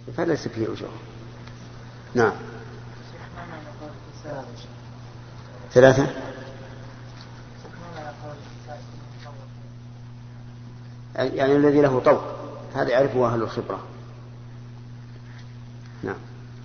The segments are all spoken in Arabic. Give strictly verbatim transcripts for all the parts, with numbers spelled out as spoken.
فليس فيه أجرة. نعم. ثلاثة يعني الذي له طوق هذا يعرفه أهل الخبرة. نعم.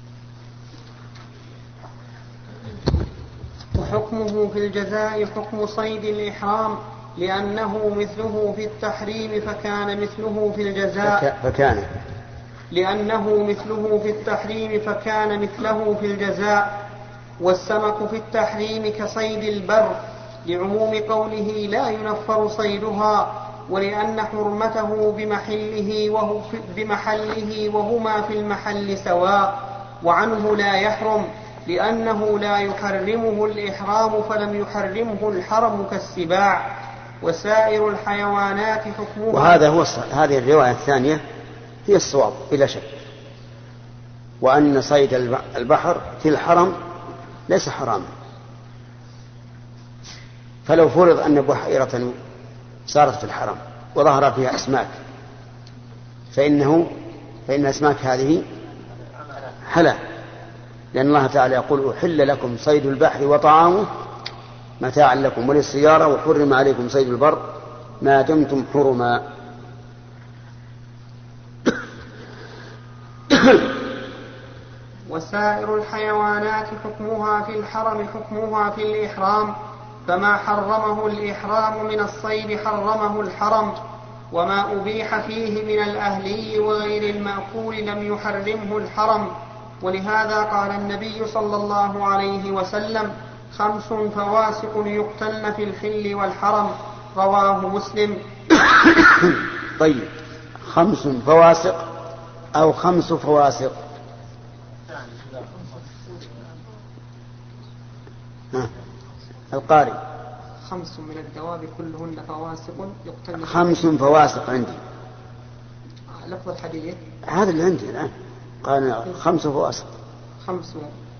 وحكمه في الجزاء حكم صيد الإحرام لأنه مثله في التحريم فكان مثله في الجزاء فكان لأنه مثله في التحريم فكان مثله في الجزاء. والسمك في التحريم كصيد البر لعموم قوله لا ينفر صيدها ولأن حرمته بمحله وهو بمحله وهما في المحل سواء. وعنه لا يحرم لأنه لا يحرمه الإحرام فلم يحرمه الحرم كالسباع. وسائر الحيوانات حكمها. وهذا هو هذه الرواية الثانية هي الصواب بلا شك. وأن صيد البحر في الحرم ليس حراما. فلو فرض أن بحيرة صارت في الحرم وظهر فيها أسماك فإنه فإن أسماك هذه حلال، لأن الله تعالى يقول أحل لكم صيد البحر وطعامه متاعا لكم وللسيارة وحرم عليكم صيد البر ما دمتم حرما. وسائر الحيوانات حكمها في الحرم حكمها في الإحرام فما حرمه الإحرام من الصيد حرمه الحرم وما أبيح فيه من الأهلي وغير المأكول لم يحرمه الحرم. ولهذا قال النبي صلى الله عليه وسلم خمس فواسق يقتلن في الحل والحرم رواه مسلم. طيب خمس فواسق أو خمس فواسق؟ ها. القارئ خمس من الدواب كلهن فواسق يقتلن. خمس فواسق عندي لفظ الحديث هذا اللي عندي الآن قال خمس فواسق. خمس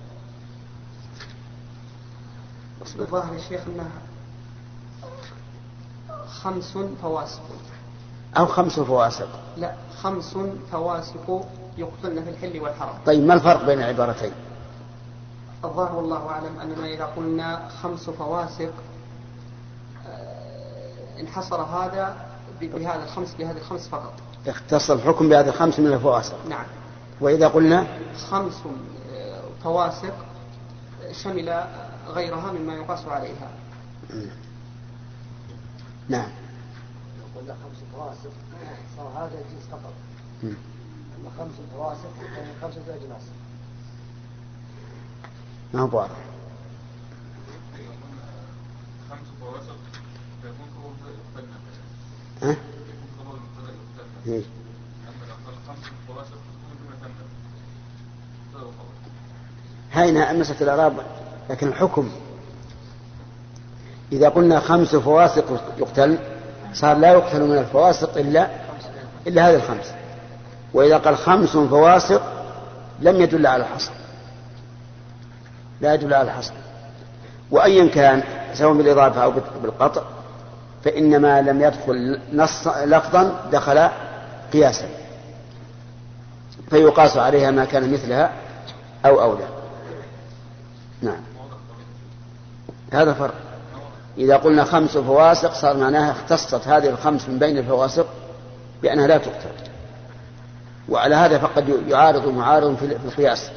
الظاهر يا شيخ أنها خمس فواسق أو خمس فواسق. لا خمس فواسق يقتلن في الحل والحرم. طيب ما الفرق بين العبارتين؟ الظاهر والله أعلم أننا إذا قلنا خمس فواسق انحصر هذا بهذا الخمس بهذه الخمس فقط. اختص الحكم بهذه الخمس من الفواسق. نعم. وإذا قلنا خمس فواسق شمل غيرها مما يقاس عليها. نعم. لو قلنا خمس فواسق صار هذا الجنس فقط. أما خمس فواسق يعني خمسة أجناس. ما هو واضح. خمس فواسق يكون خبر يقتلنا. ها؟ يكون خبر المبتدأ يقتلنا. إيه. أما لو قال خمس فواسق تكون بمثنى. هذا هو خبر. هاينا مسألة الإعراب لكن الحكم إذا قلنا خمس فواسق يقتل صار لا يقتل من الفواسق إلا إلا هذه الخمس. وإذا قال خمس فواسق لم يدل على الحصر، لا يدل على الحصر. وأيا كان سواء بالإضافة أو بالقطع فإنما لم يدخل نص لفظا دخل قياسا فيقاس عليها ما كان مثلها أو أولى. نعم هذا فرق. إذا قلنا خمس فواسق صار معناها اختصت هذه الخمس من بين الفواسق بأنها لا تقتل. وعلى هذا فقد يعارض معارض في القياس.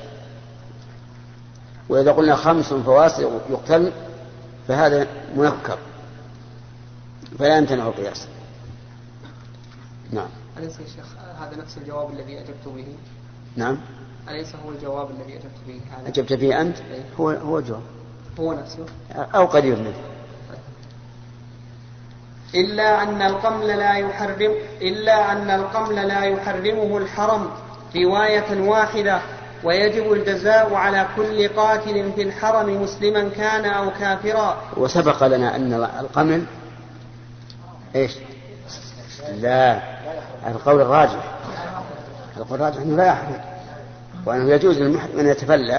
وإذا قلنا خمس فواسق يقتل فهذا منكر فلا يمتنع القياس. نعم. أليس يا شيخ هذا نفس الجواب الذي أجبت به؟ نعم. أليس هو الجواب الذي أجبت به هذا؟ أجبت به أنت؟ هو هو جواب. هو نفسه أو قريب منه. إلا أن القمل لا يحرم إلا أن القمل لا يحرمه الحرم رواية واحدة. ويجب الجزاء على كل قاتل في الحرم مسلما كان أو كافرا. وسبق لنا أن القمل إيش؟ لا القول الراجح القول الراجح أنه لا يحرم وأنه يجوز للمحرم أن يتفلى.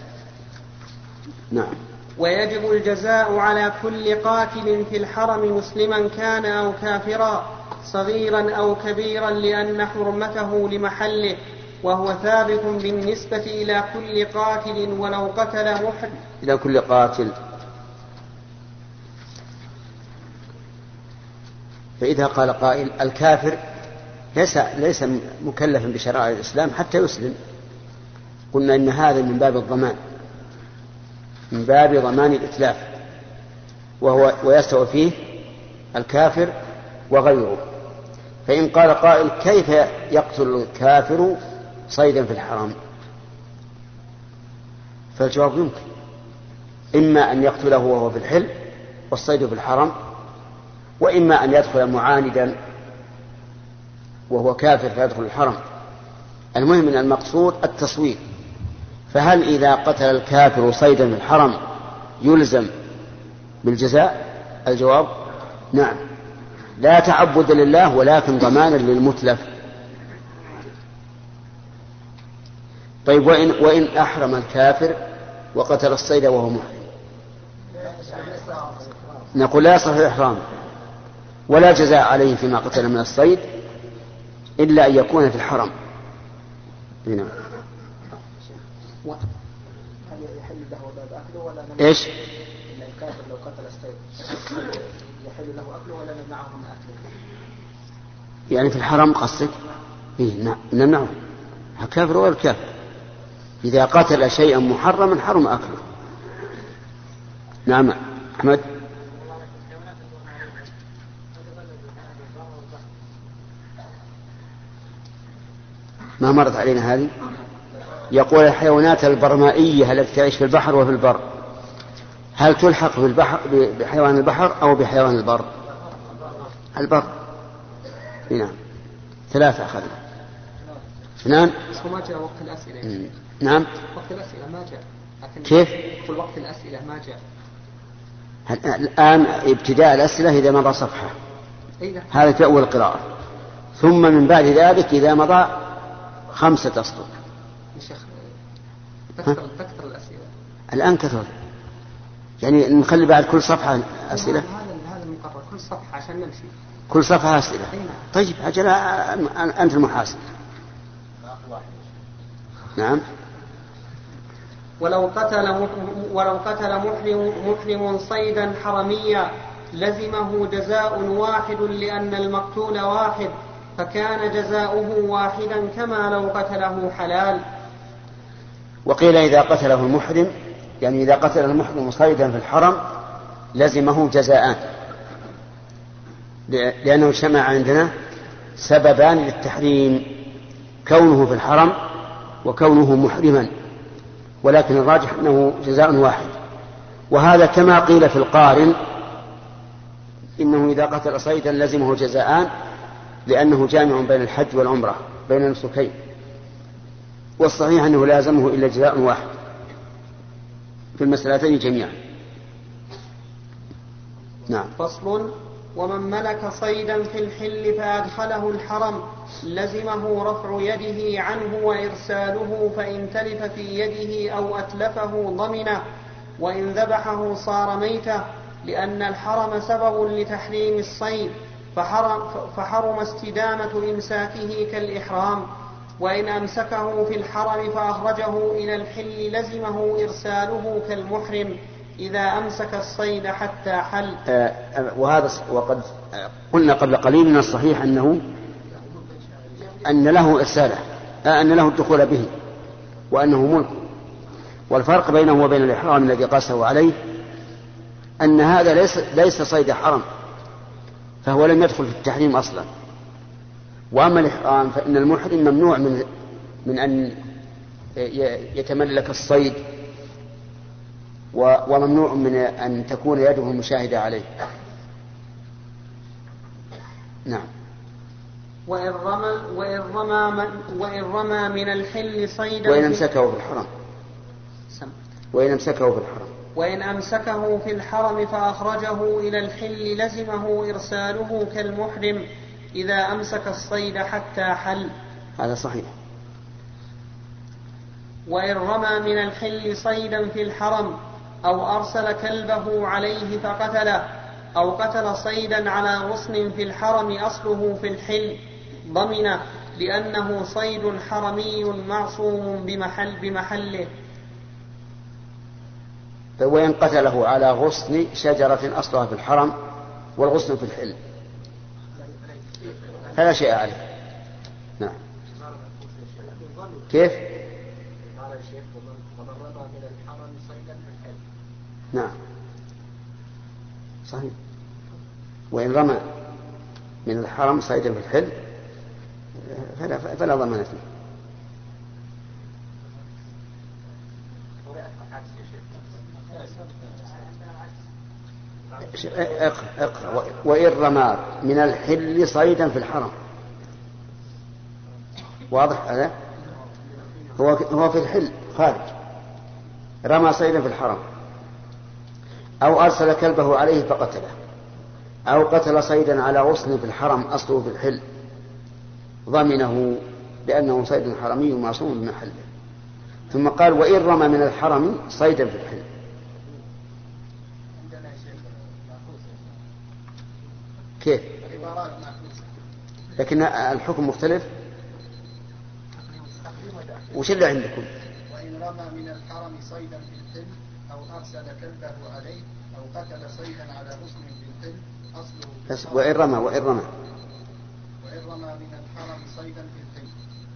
نعم. ويجب الجزاء على كل قاتل في الحرم مسلما كان أو كافرا صغيرا أو كبيرا لأن حرمته لمحله. وهو ثابت بالنسبة إلى كل قاتل ولو قتل محرم. إلى كل قاتل. فإذا قال قائل الكافر ليس, ليس مكلفا بشرائع الإسلام حتى يسلم، قلنا إن هذا من باب الضمان، من باب ضمان الإتلاف، وهو ويستوي فيه الكافر وغيره. فإن قال قائل كيف يقتل الكافر صيدا في الحرم؟ فالجواب يمكن، إما أن يقتله وهو في الحل والصيد في الحرم، وإما أن يدخل معاندا وهو كافر فيدخل الحرم. المهم أن المقصود التصوير. فهل إذا قتل الكافر صيدا في الحرم يلزم بالجزاء؟ الجواب نعم، لا تعبد لله ولكن ضمانا للمتلف. طيب وإن, وإن أحرم الكافر وقتل الصيد وهو محرم؟ نقول لا يصح الإحرام ولا جزاء عليه فيما قتل من الصيد إلا أن يكون في الحرم. هنا هل يحل له أكله ولا نمنعه؟ إيش؟ إن الكافر لو قتل الصيد يحل له أكله ولا نمنعه من أكله؟ يعني في الحرم قصدك؟ إيه نعم نمنعه، الكافر ولا الكافر إذا قتل شيئا محرما حرم أكله. نعم أحمد. ما مرت علينا هذه؟ يقول الحيوانات البرمائية التي تعيش في البحر وفي البر هل تلحق في البحر بحيوان البحر أو بحيوان البر؟ البر. نعم ثلاثة أخذنا اثنان. ما جاء وقت الأسئلة. نعم وقت الأسئلة ما جاء. كيف؟ في وقت الأسئلة ما جاء. الآن ابتداء الأسئلة إذا مضى صفحة، هذا في أول القراءة، ثم من بعد ذلك إذا مضى خمسة أسطر. تكثر الأسئلة الآن كثر، يعني نخلي بعد كل صفحة أسئلة. هذا المقرر كل صفحة عشان نمشي. كل صفحة أسئلة. طيب أجل أنت المحاسب. نعم. ولو قتل ولو قتل محرم محرم صيدا حرميا لزمه جزاء واحد لأن المقتول واحد، فكان جزاؤه واحدا كما لو قتله حلال. وقيل إذا قتله المحرم، يعني إذا قتل المحرم صيدا في الحرم لزمه جزاءان، لأنه اجتمع عندنا سببان للتحريم، كونه في الحرم وكونه محرما، ولكن الراجح أنه جزاء واحد. وهذا كما قيل في القارن إنه إذا قتل صيدا لزمه جزاءان، لأنه جامع بين الحج والعمرة بين النسكين، والصحيح أنه لا يلزمه إلا جزاء واحد في المسألتين جميعا. نعم. فصل. ومن ملك صيدا في الحل فأدخله الحرم لزمه رفع يده عنه وإرساله، فإن تلف في يده أو أتلفه ضمنه، وإن ذبحه صار ميتا، لأن الحرم سبب لتحريم الصيد، فحرم, فحرم استدامة إمساكه كالإحرام. وإن أمسكه في الحرم فأخرجه إلى الحل لزمه إرساله كالمحرم إذا أمسك الصيد حتى حل. آه وهذا وقد قلنا قبل قليل من الصحيح أنه أن له إرساله، آه أن له الدخول به وأنه ملك. والفرق بينه وبين الإحرام الذي قاسه عليه أن هذا ليس, ليس صيد حرم، فهو لم يدخل في التحريم أصلا. وأما الإحرام فإن المحرم ممنوع من, من أن يتملك الصيد، وممنوع من أن تكون يده مشاهدة عليه. نعم. وإن رمى, وإن رمى, من وإن رمى من الحل صيدا وإن أمسكه في الحرم وإن أمسكه في الحرم وإن أمسكه في الحرم فأخرجه إلى الحل لزمه إرساله كالمحرم إذا أمسك الصيد حتى حل. هذا صحيح. وإن رمى من الحل صيدا في الحرم أو أرسل كلبه عليه فقتله، أو قتل صيدا على غصن في الحرم أصله في الحل ضمنه، لأنه صيد حرمي معصوم بمحل بمحله. وإن قتله على غصن شجرة أصلها في الحرم والغصن في الحل فلا شيء عليه. نعم. كيف؟ قال الشيخ ومن رمى من الحرم صيدا في الحل. نعم صحيح. وإن رمى من الحرم صيدا في الحل فلا, فلا ضمان فيه. اقرأ اقرأ وإن رمى من الحل صيدا في الحرم. واضح هذا؟ هو هو في الحل خارج رمى صيدا في الحرم أو أرسل كلبه عليه فقتله أو قتل صيدا على غصن في الحرم أصله في الحل ضمنه لأنه صيد حرمي معصوم بمحله. ثم قال وإن رمى من الحرم صيدا في الحل. كيف؟ لكن الحكم مختلف. وش اللي عندكم؟ وإن رمى من الحرم صيدا في الحل أو أرسل كلبه عليه أو قتل صيدا على غصن في الحل أصله بس وإن رمى وإن رمى وإن رمى من الحرم صيدا في الحل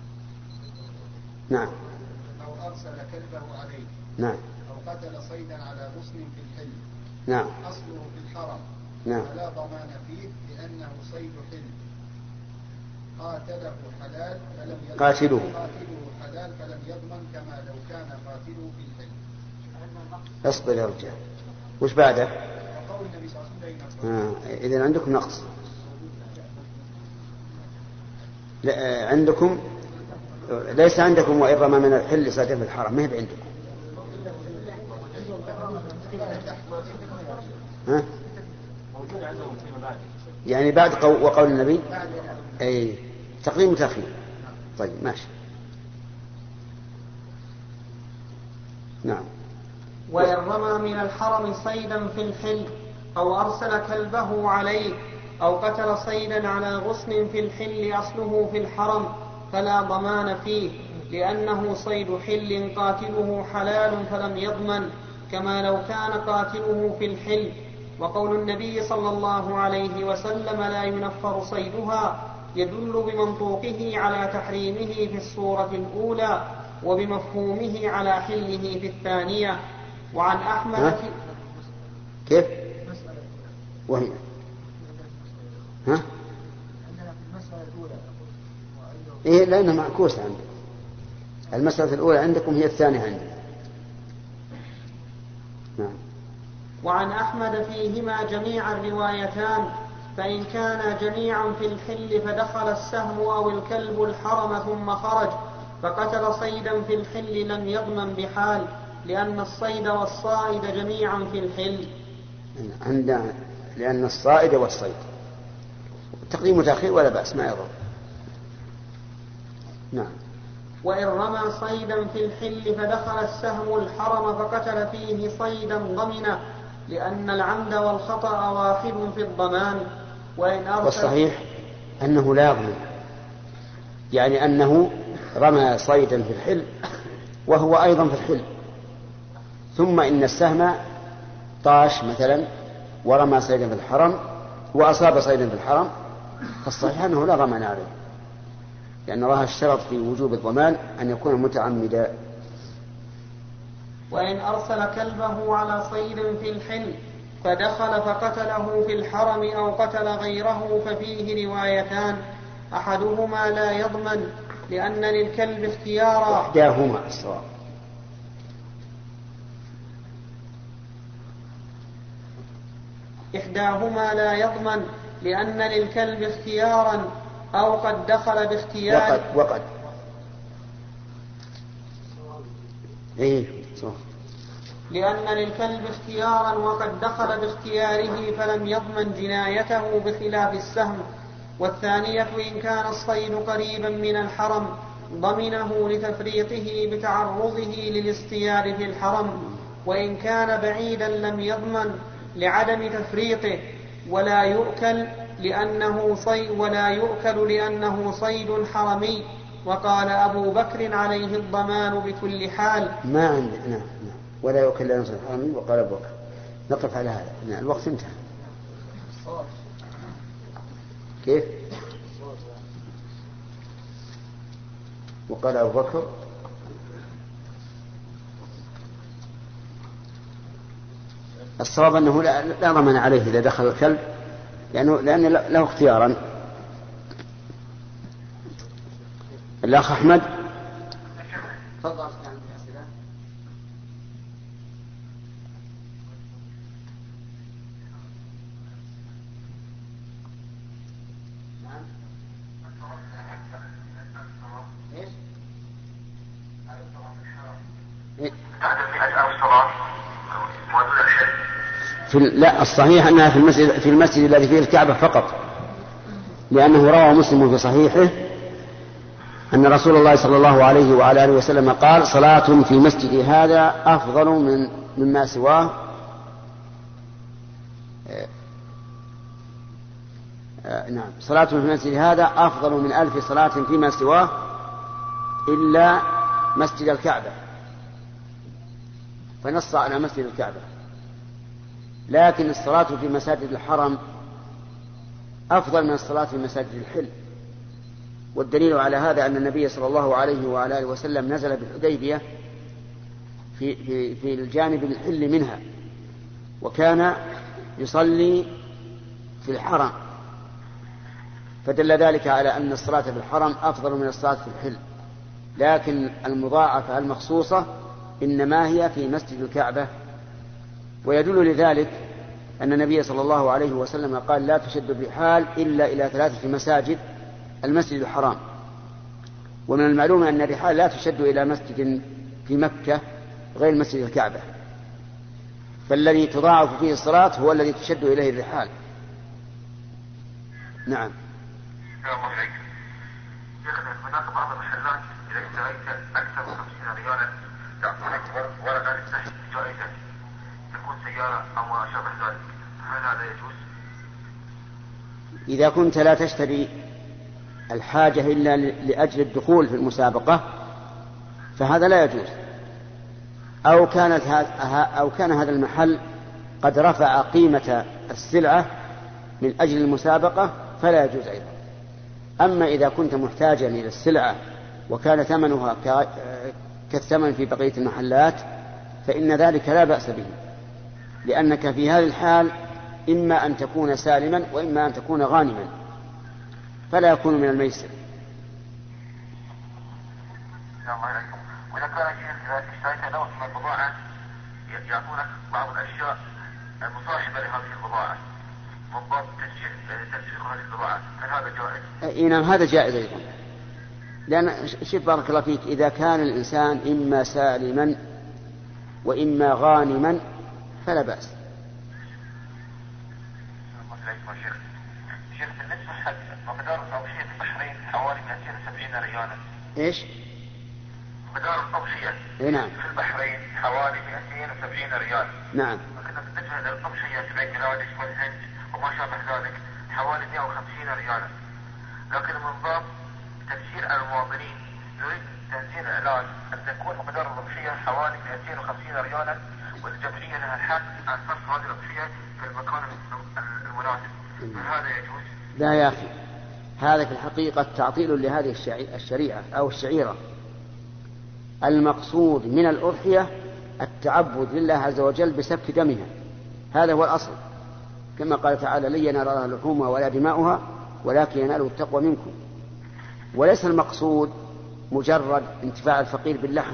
نعم أو أرسل كلبه عليه نعم أو قتل صيدا على غصن في الحل نعم أصله في الحرم نعم فلا ضمان فيه لأنه صيد حل قاتله حلال فلم يضمن قاتله قاتله حلال فلم يضمن كما لو كان قاتله في الحل. اصبر يا رجال. وش بعده؟ وقول النبي صلى الله عليه وسلم آه. إذن عندكم نقص. لا عندكم ليس عندكم وإن رمى من الحل صيدا في الحرم ما هي عندكم. ها؟ يعني بعد قول وقول النبي أي تقديم وتأخير. طيب ماشي. نعم. وإن رمى من الحرم صيدا في الحل أو أرسل كلبه عليه أو قتل صيدا على غصن في الحل أصله في الحرم فلا ضمان فيه لأنه صيد حل قاتله حلال فلم يضمن كما لو كان قاتله في الحل. وقول النبي صلى الله عليه وسلم لا ينفر صيدها يدل بمنطوقه على تحريمه في الصورة الأولى وبمفهومه على حله في الثانية. وعن أحمد ها؟ في كيف؟ وهي ها؟ عندنا في المسألة الأولى إيه لأنها معكوسة عندكم. المسألة الأولى عندكم هي الثانية عندنا. نعم. وعن أحمد فيهما جميع الروايتان فإن كان جميعا في الحل فدخل السهم أو الكلب الحرم ثم خرج فقتل صيدا في الحل لم يضمن بحال لأن الصيد والصائد جميعا في الحل. عندنا لأن الصائد والصيد تقديم وتأخير ولا بأس ما يضر. نعم. وإن رمى صيدا في الحل فدخل السهم الحرم فقتل فيه صيدا ضمنه لأن العمد والخطأ واحد في الضمان. وإن أرسل والصحيح أنه لا يضمن يعني أنه رمى صيدا في الحل وهو أيضا في الحل ثم إن السهم طاش مثلا ورمى صيدا في الحرم وأصاب صيدا في الحرم فالصحيح أنه لا ضمان عليه لأن الله اشترط في وجوب الضمان أن يكون متعمدا. وإن أرسل كلبه على صيد في الحل فدخل فقتله في الحرم أو قتل غيره ففيه روايتان أحدهما لا يضمن لأن للكلب اختيارا إحداهما الصواب إحداهما لا يضمن لأن للكلب اختيارا أو قد دخل باختيار وقد وقد إيه صح. لأن للكلب اختيارا وقد دخل باختياره فلم يضمن جنايته بخلاف السهم. والثانية إن كان الصيد قريبا من الحرم ضمنه لتفريطه بتعرضه للاصطياد في الحرم وإن كان بعيدا لم يضمن لعدم تفريطه ولا يؤكل لأنه صيد ولا يؤكل لأنه صيد حرمي. وقال أبو بكر عليه الضمان بكل حال. ما عندي نعم نعم ولا يؤكل لأنه صيد حرمي. وقال أبو بكر. نقف على هذا. نعم الوقت انتهى. كيف؟ وقال أبو بكر الصواب أنه لا, لا ضمن عليه إذا دخل الكلب لأنه لأن له اختيارا. الأخ أحمد تفضل. في لا الصحيح أنها في المسجد, في المسجد الذي فيه الكعبة فقط لأنه روى مسلم في صحيحه أن رسول الله صلى الله عليه وعلى آله وسلم قال صلاة في مسجد هذا أفضل من مما سواه نعم صلاة في المسجد هذا أفضل من ألف صلاة فيما سواه إلا مسجد الكعبة. فنص على مسجد الكعبة. لكن الصلاة في مساجد الحرم أفضل من الصلاة في مساجد الحل. والدليل على هذا أن النبي صلى الله عليه وعلى آله وسلم نزل بالحديبية في, في, في الجانب الحل منها وكان يصلي في الحرم فدل ذلك على أن الصلاة في الحرم أفضل من الصلاة في الحل. لكن المضاعفة المخصوصة إنما هي في مسجد الكعبة. ويدل لذلك أن النبي صلى الله عليه وسلم قال لا تشد الرحال إلا إلى ثلاثة مساجد المسجد الحرام. ومن المعلوم أن الرحال لا تشد إلى مسجد في مكة غير مسجد الكعبة. فالذي تضاعف فيه الصلاة هو الذي تشد إليه الرحال. نعم. هناك بعض المحلات إذا اشتريت أكثر من خمسين ريالا تعطونك ورقة للسحب جائزة تكون سيارة أو ما شابه ذلك. هل هذا يجوز؟ إذا كنت لا تشتري الحاجة إلا لأجل الدخول في المسابقة فهذا لا يجوز. أو كانت أو كان هذا المحل قد رفع قيمة السلعة من أجل المسابقة فلا يجوز أيضا. أما إذا كنت محتاجا إلى السلعة وكان ثمنها كالثمن في بقية المحلات فإن ذلك لا بأس به لأنك في هذه الحال إما أن تكون سالما وإما أن تكون غانما فلا يكون من الميسر. وإذا كان إذا اشتريت نوع من البضاعة يعطونك بعض الأشياء المصاحبة لهذه البضاعة من باب تسجيل هذه البضاعة هل هذا جائز؟ إيه نعم هذا جائز أيضا. لأن شوف بارك الله فيك إذا كان الإنسان إما سالما وإما غانما فلا بأس. شيخ بالنسبة حق مقدار الأضحية في البحرين حوالي مئتين وسبعين ريالا. إيش؟ مقدار الأضحية إيه نعم. في البحرين حوالي مئتين وسبعين ريال. نعم. لكن بالنسبة للأضحية في بنغلاديش والهند وما شابه ذلك حوالي مئة وخمسين ريالا. لكن من باب تسهيل على المواطنين نريد تنزيل إعلان أن تكون مقدار الأضحية حوالي مئتين وخمسين ريالا والجمعية لها الحق عن صرف هذه الأضحية في المكان المناسب. هل هذا يجوز؟ لا يا أخي هذا في الحقيقة تعطيل لهذه الشريعة أو الشعيرة. المقصود من الأضحية التعبد لله عز وجل بسفك دمها هذا هو الأصل كما قال تعالى لن ينال الله لحومها ولا دماؤها ولكن يناله التقوى منكم. وليس المقصود مجرد انتفاع الفقير باللحم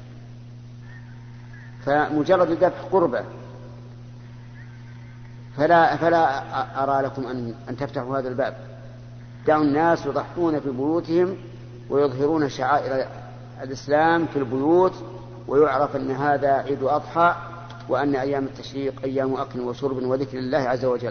فمجرد الذبح قربة فلا, فلا أرى لكم أن, أن تفتحوا هذا الباب. دعوا الناس يضحون في بيوتهم ويظهرون شعائر الإسلام في البيوت ويعرف أن هذا عيد أضحى وأن أيام التشريق أيام أكل وشرب وذكر الله عز وجل.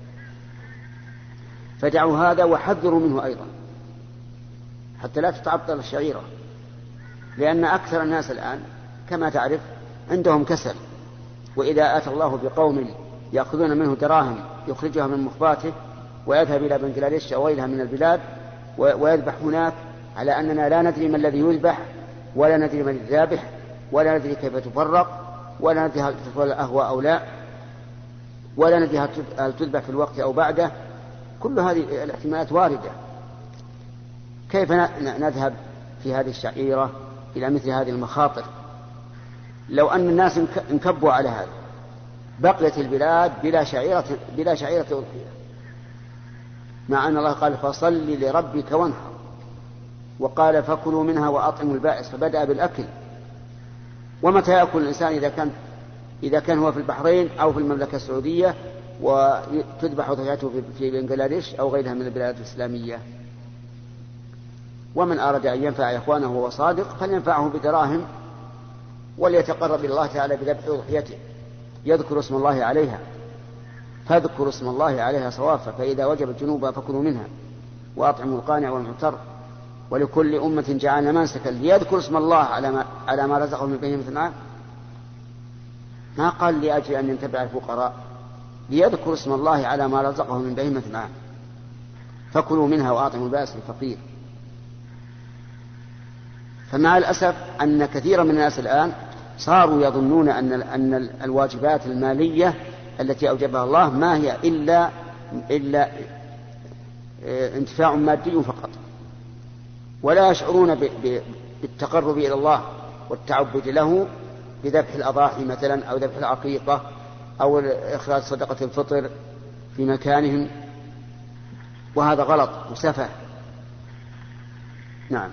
فدعوا هذا وحذروا منه أيضا حتى لا تتعطل الشعيرة. لأن أكثر الناس الآن كما تعرف عندهم كسل وإذا أتى الله بقوم يأخذون منه دراهم يخرجها من مخباته ويذهب إلى بنغلاديش أو غيرها من البلاد ويذبح هناك، على أننا لا ندري ما الذي يذبح، ولا ندري من الذابح، ولا ندري كيف تفرق، ولا ندري هل تدخل الأهواء أو لا، ولا ندري هل تذبح في الوقت أو بعده. كل هذه الاحتمالات واردة. كيف نذهب في هذه الشعيرة إلى مثل هذه المخاطر؟ لو أن الناس انكبوا على هذا بقيت البلاد بلا شعيرة بلا شعيرة أضحية، مع أن الله قال فصل لربك وانحر، وقال فكلوا منها وأطعموا البائس، فبدأ بالأكل. ومتى يأكل الإنسان إذا كان إذا كان هو في البحرين أو في المملكة السعودية وتذبح أضحيته في بنغلاديش أو غيرها من البلاد الإسلامية؟ ومن أراد أن ينفع إخوانه وهو صادق فلينفعه بدراهم، وليتقرب إلى الله تعالى بذبح أضحيته، يذكر اسم الله عليها، فاذكروا اسم الله عليها صوافا، فإذا وجبت جنوبها فكلوا منها وأطعموا القانع والمعتر، ولكل أمة جعلنا منسكا ليذكر اسم الله على ما, على ما رزقهم من بهيمة الأنعام. ما قال لأجل أن ينتبع الفقراء، ليذكر اسم الله على ما رزقهم من بهيمة الأنعام، فكلوا منها وأطعموا البائس الفقير. فمع الأسف أن كثيرا من الناس الآن صاروا يظنون أن أن الواجبات المالية التي أوجبها الله ما هي إلا إلا انتفاع مادي فقط، ولا يشعرون بالتقرب إلى الله والتعبد له بذبح الأضاحي مثلا أو ذبح العقيقة أو إخراج صدقة الفطر في مكانهم، وهذا غلط وسفه. نعم.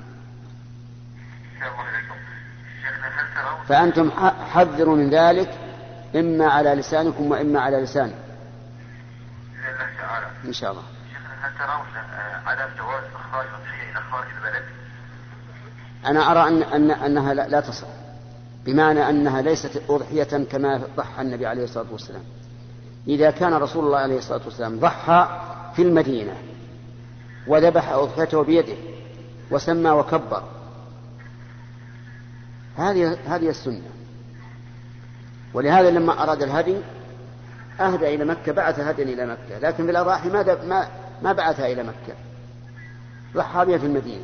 فأنتم حذروا من ذلك، إما على لسانكم وإما على لسان إن شاء الله. هل ترون عدم جواز إخراج الأضحية إلى خارج البلد؟ أنا أرى أن أن أنها لا, لا تصح، بمعنى أنها ليست أضحية كما ضحى النبي عليه الصلاة والسلام. إذا كان رسول الله عليه الصلاة والسلام ضحى في المدينة وذبح أضحيته بيده وسمى وكبر، هذه هذه السنة. ولهذا لما أراد الهدي أهدى إلى مكة، بعث هديا إلى مكة، لكن بالأضاحي ما ما ما بعثها إلى مكة، ضحى بها في المدينة.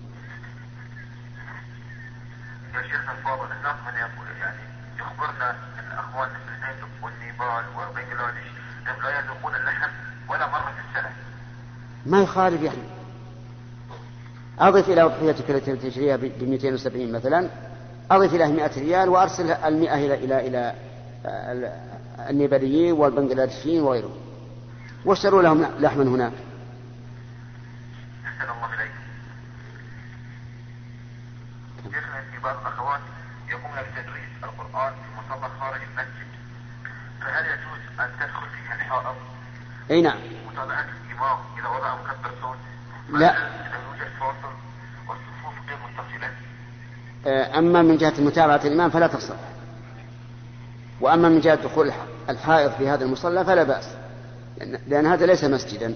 يا شيخنا الفاضل، هناك من يقول يعني يخبرنا أن أخواننا في الهند والنيبال وبنغلاديش لا يذوقون اللحم ولا مرة في السنة. ما يخالف يعني، أضف إلى أضحيتك التي تشتريها ب مئتين وسبعين مثلا، أضف إلى مئة ريال وأرسل المئة إلى إلى إلى النيباليين والبنغلاديشيين وغيرهم، واشتروا لهم لحما هناك. أحسن الله إليك. شيخنا في بعض الأخوات يقومون بتدريس القرآن في مصلى خارج المسجد، فهل يجوز أن تدخل فيها الحائض؟ أي نعم. متابعة الإمام إذا وضع مكبر صوت؟ لا. إذا يوجد فاصل والصفوف غير متصلة. أما من جهة متابعة الإمام فلا تصح، وأما من جهة دخول الحائض في هذا المصلى فلا بأس، لأن هذا ليس مسجدا.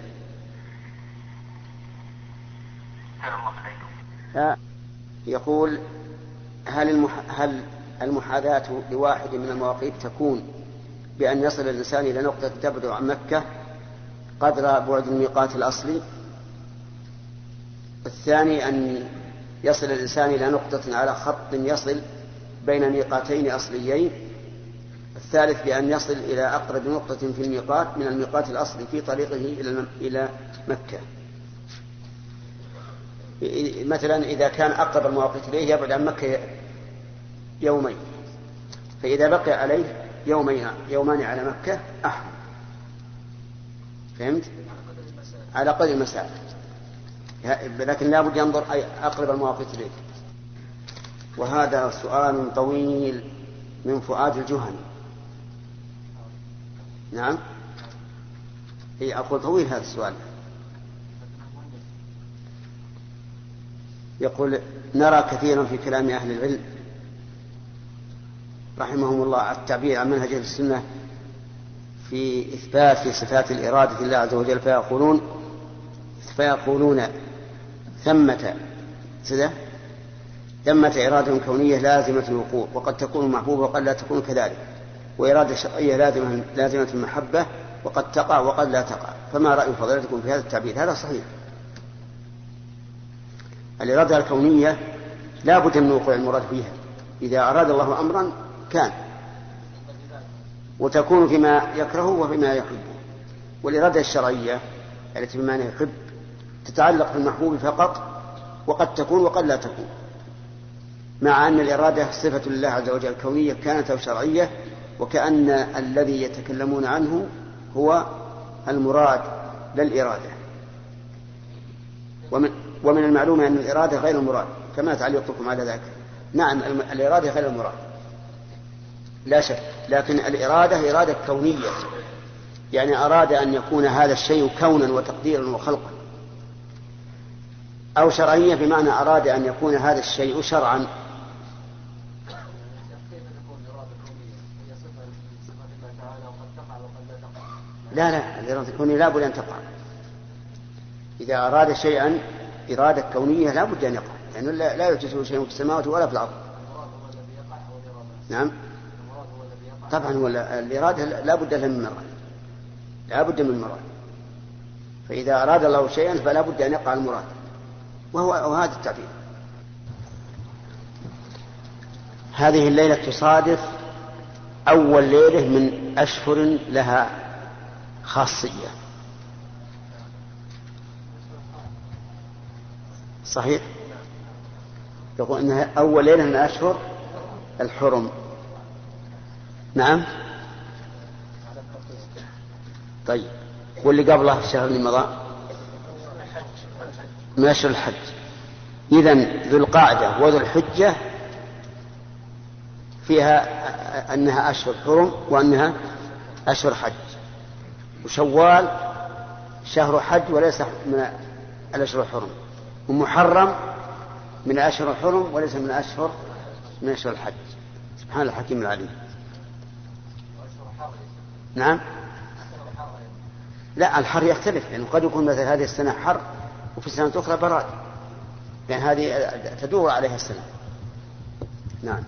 يقول هل, المح... هل المحاذاة لواحد من المواقيت تكون بأن يصل الإنسان إلى نقطة تبعد عن مكة قدر بعد الميقات الأصلي؟ الثاني أن يصل الإنسان إلى نقطة على خط يصل بين ميقاتين أصليين. الثالث بأن يصل إلى أقرب نقطة في الميقات من الميقات الأصلي في طريقه إلى مكة. مثلا إذا كان أقرب المواقيت إليه يبعد عن مكة يومين، فإذا بقي عليه يومين يومان على مكة أحمد، فهمت؟ على قدر المسافة، لكن لا بد ينظر أي أقرب المواقيت إليه. وهذا سؤال طويل من فؤاد الجهني. نعم، هي أقول طويل هذا السؤال. يقول نرى كثيرا في كلام أهل العلم رحمهم الله التعبير عن منهج السنة في إثبات صفات الإرادة لله عز وجل، فيقولون فيقولون ثمة سده ثمة إرادة كونية لازمة الوقوع، وقد تكون محبوبة وقد لا تكون كذلك، وإرادة شرعية لازمة, لازمة المحبة وقد تقع وقد لا تقع. فما رأي فضيلتكم في هذا التعبير؟ هذا صحيح. الإرادة الكونية لا بد من وقوع المراد فيها، إذا أراد الله أمرا كان، وتكون فيما يكره وفيما يحب. والإرادة الشرعية التي بما يحب تتعلق بالمحبوب فقط، وقد تكون وقد لا تكون، مع أن الإرادة صفة لله عز وجل كونية كانت أو شرعية، وكأن الذي يتكلمون عنه هو المراد لا الإرادة. ومن, ومن المعلوم أن الإرادة غير المراد، كما تعليقكم على ذلك. نعم الإرادة غير المراد لا شك، لكن الإرادة إرادة كونية، يعني أراد أن يكون هذا الشيء كونا وتقديرا وخلقا، أو شرعية بمعنى أراد أن يكون هذا الشيء شرعا. لا لا الإرادة الكونية لا بد أن تقع. إذا أراد شيئا إرادة كونية لا بد أن يقع، لأنه يعني لا يوجد شيء في السماوات ولا في الأرض. نعم طبعا هو الإرادة لا بد لها من مراد، لا بد من مراد. فإذا أراد الله شيئا فلا بد أن يقع المراد، وهو هذا التعبير. هذه الليلة تصادف أول ليلة من أشهر لها خاصية. صحيح؟ يقول إنها أول ليلة من أشهر الحرم. نعم طيب، واللي قبله الشهر اللي مضى من أشهر الحج. إذن ذو القعدة وذو الحجة فيها أنها أشهر حرم وأنها أشهر حج، وشوال شهر حج وليس من الأشهر الحرم، ومحرم من أشهر الحرم وليس من أشهر من أشهر الحج. سبحان الحكيم العليم. نعم لا الحر يختلف، لأنه يعني قد يكون مثل هذه السنة حر وفي السنة الأخرى براد، لأن يعني هذه تدور عليها السنة. نعم.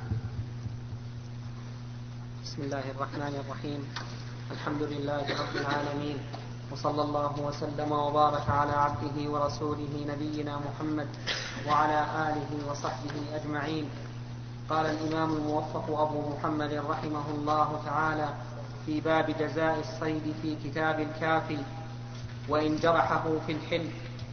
بسم الله الرحمن الرحيم. الحمد لله رب العالمين، وصلى الله وسلم وبارك على عبده ورسوله نبينا محمد وعلى آله وصحبه أجمعين. قال الإمام الموفق أبو محمد رحمه الله تعالى في باب جزاء الصيد في كتاب الكافي: وإن جرحه في الحل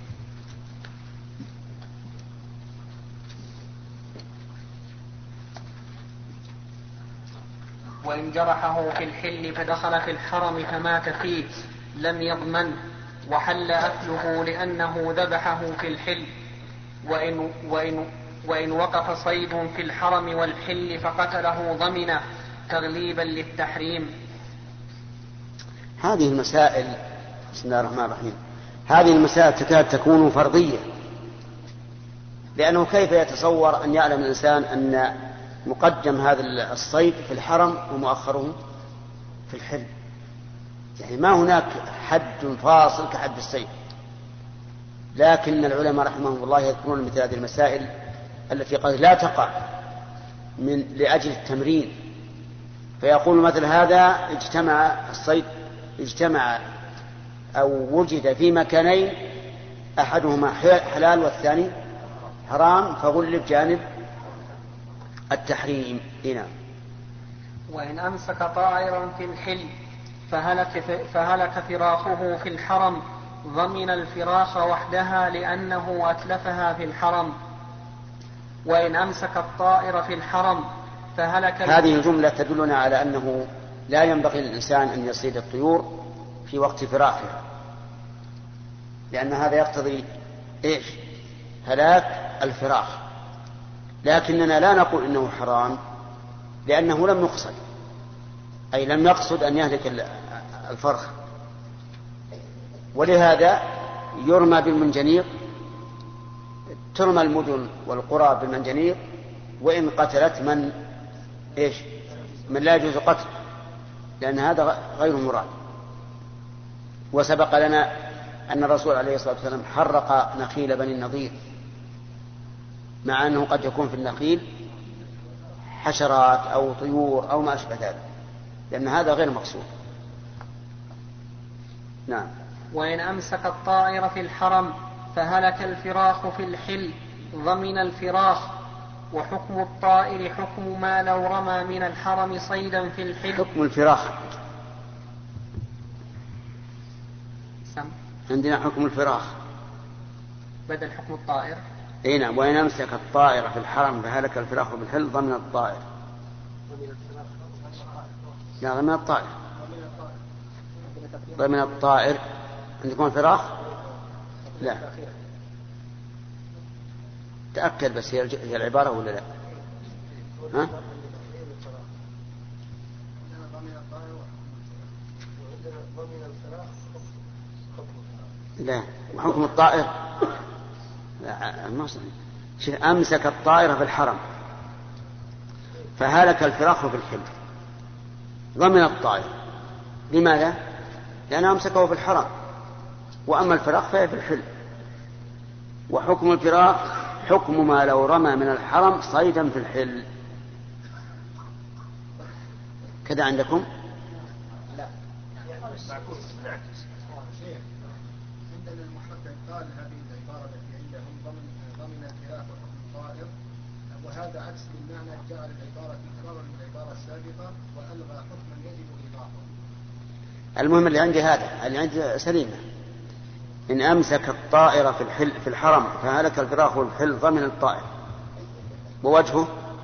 وإن جرحه في الحل فدخل في الحرم فمات فيه لم يضمنه، وحل أكله لأنه ذبحه في الحل. وإن, وإن, وإن وقف صيد في الحرم والحل فقتله ضمنه تغليبا للتحريم. هذه المسائل بسم الله الرحمن الرحيم هذه المسائل تكاد تكون فرضية، لأنه كيف يتصور أن يعلم الإنسان أن مقدم هذا الصيد في الحرم ومؤخره في الحل؟ يعني ما هناك حد فاصل كحد الصيد. لكن العلماء رحمهم الله يذكرون مثل هذه المسائل التي قد لا تقع من لأجل التمرين، فيقول مثل هذا اجتمع الصيد اجتمع أو وجد في مكانين أحدهما حلال والثاني حرام، فغلب جانب التحريم. هنا وإن أمسك طائرا في الحل فهلك, فهلك فراخه في الحرم ضمن الفراخ وحدها لأنه أتلفها في الحرم. وإن أمسك الطائر في الحرم فهلك. هذه الجملة تدلنا على أنه لا ينبغي للإنسان أن يصيد الطيور في وقت فراخها، لأن هذا يقتضي إيش؟ هلاك الفراخ. لكننا لا نقول إنه حرام، لأنه لم يقصد، أي لم يقصد أن يهلك الفرخ، ولهذا يرمى بالمنجنيق، ترمى المدن والقرى بالمنجنيق وإن قتلت من إيش؟ من لا يجوز قتل، لأن هذا غير مراد. وسبق لنا أن الرسول عليه الصلاة والسلام حرق نخيل بني النضير، مع أنه قد يكون في النخيل حشرات أو طيور أو ما أشبه ذلك، لأن هذا غير مقصود. نعم. وإن أمسك الطائر في الحرم فهلك الفراخ في الحل ضمن الفراخ. وحكم الطائر حكم ما لو رمى من الحرم صيدا في الحل. حكم الفراخ سم. عندنا حكم الفراخ بدل حكم الطائر. اي نعم. وإن أمسك الطائر في الحرم فهلك الفراخ في الحل ضمن الطائر. لا ضمن الطائر. ضمن الطائر. عندكم الفراخ؟ لا تأكد بس هي العبارة ولا لا؟ ها؟ لا وحكم الطائر لا ما صحيح. أمسك الطائر في الحرم فهلك الفراخ في الحل ضمن الطائر. لماذا؟ لأنه أمسكه في الحرم، وأما الفراخ فهي في الحل. وحكم الفراخ حكم ما لو رمى من الحرم صيدا في الحل. كذا عندكم؟ لا عندنا المحقق قال هذه العبارة التي عندهم ضمن ضمن الفراخ وحكم الطائر، وهذا عكس بالمعنى، جعل العبارة تكرارا للعبارة السابقة وألغى حكما يجب إيضاحه. المهم اللي عندي هذا اللي عندي سليمة. إن أمسك الطائر في الحل في الحرم فهلك الفراخ في الحل ضمن الطائر. ووجهه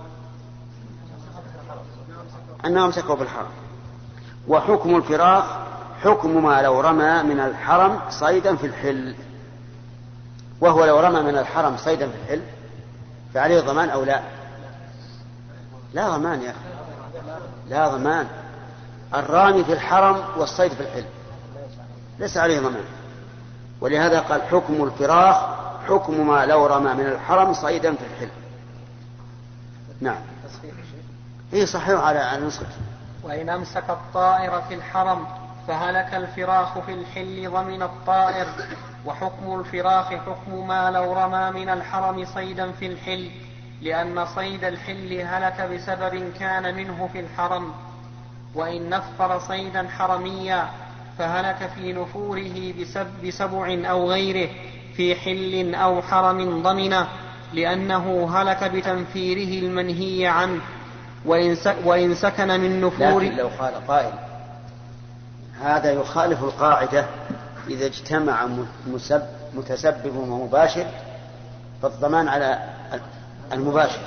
أنه أمسكه في الحرم. وحكم الفراخ حكم ما لو رمى من الحرم صيدا في الحل. وهو لو رمى من الحرم صيدا في الحل فعليه ضمان أو لا؟ لا ضمان يا أخي، لا ضمان. الرامي في الحرم والصيد في الحل ليس عليه ضمان. ولهذا قال حكم الفراخ حكم ما لو رمى من الحرم صيدا في الحل. نعم هي صحيح على نسخة. وإن أمسك الطائر في الحرم فهلك الفراخ في الحل ضمن الطائر. وحكم الفراخ حكم ما لو رمى من الحرم صيدا في الحل، لأن صيد الحل هلك بسبب كان منه في الحرم. وإن نفر صيدا حرميا فهلك في نفوره بسب بسبع أو غيره في حل أو حرم ضمنه، لأنه هلك بتنفيره المنهي عنه. وإن, وإن سكن من نفور. لكن لو قال قائل هذا يخالف القاعدة إذا اجتمع متسبب ومباشر فالضمان على المباشر.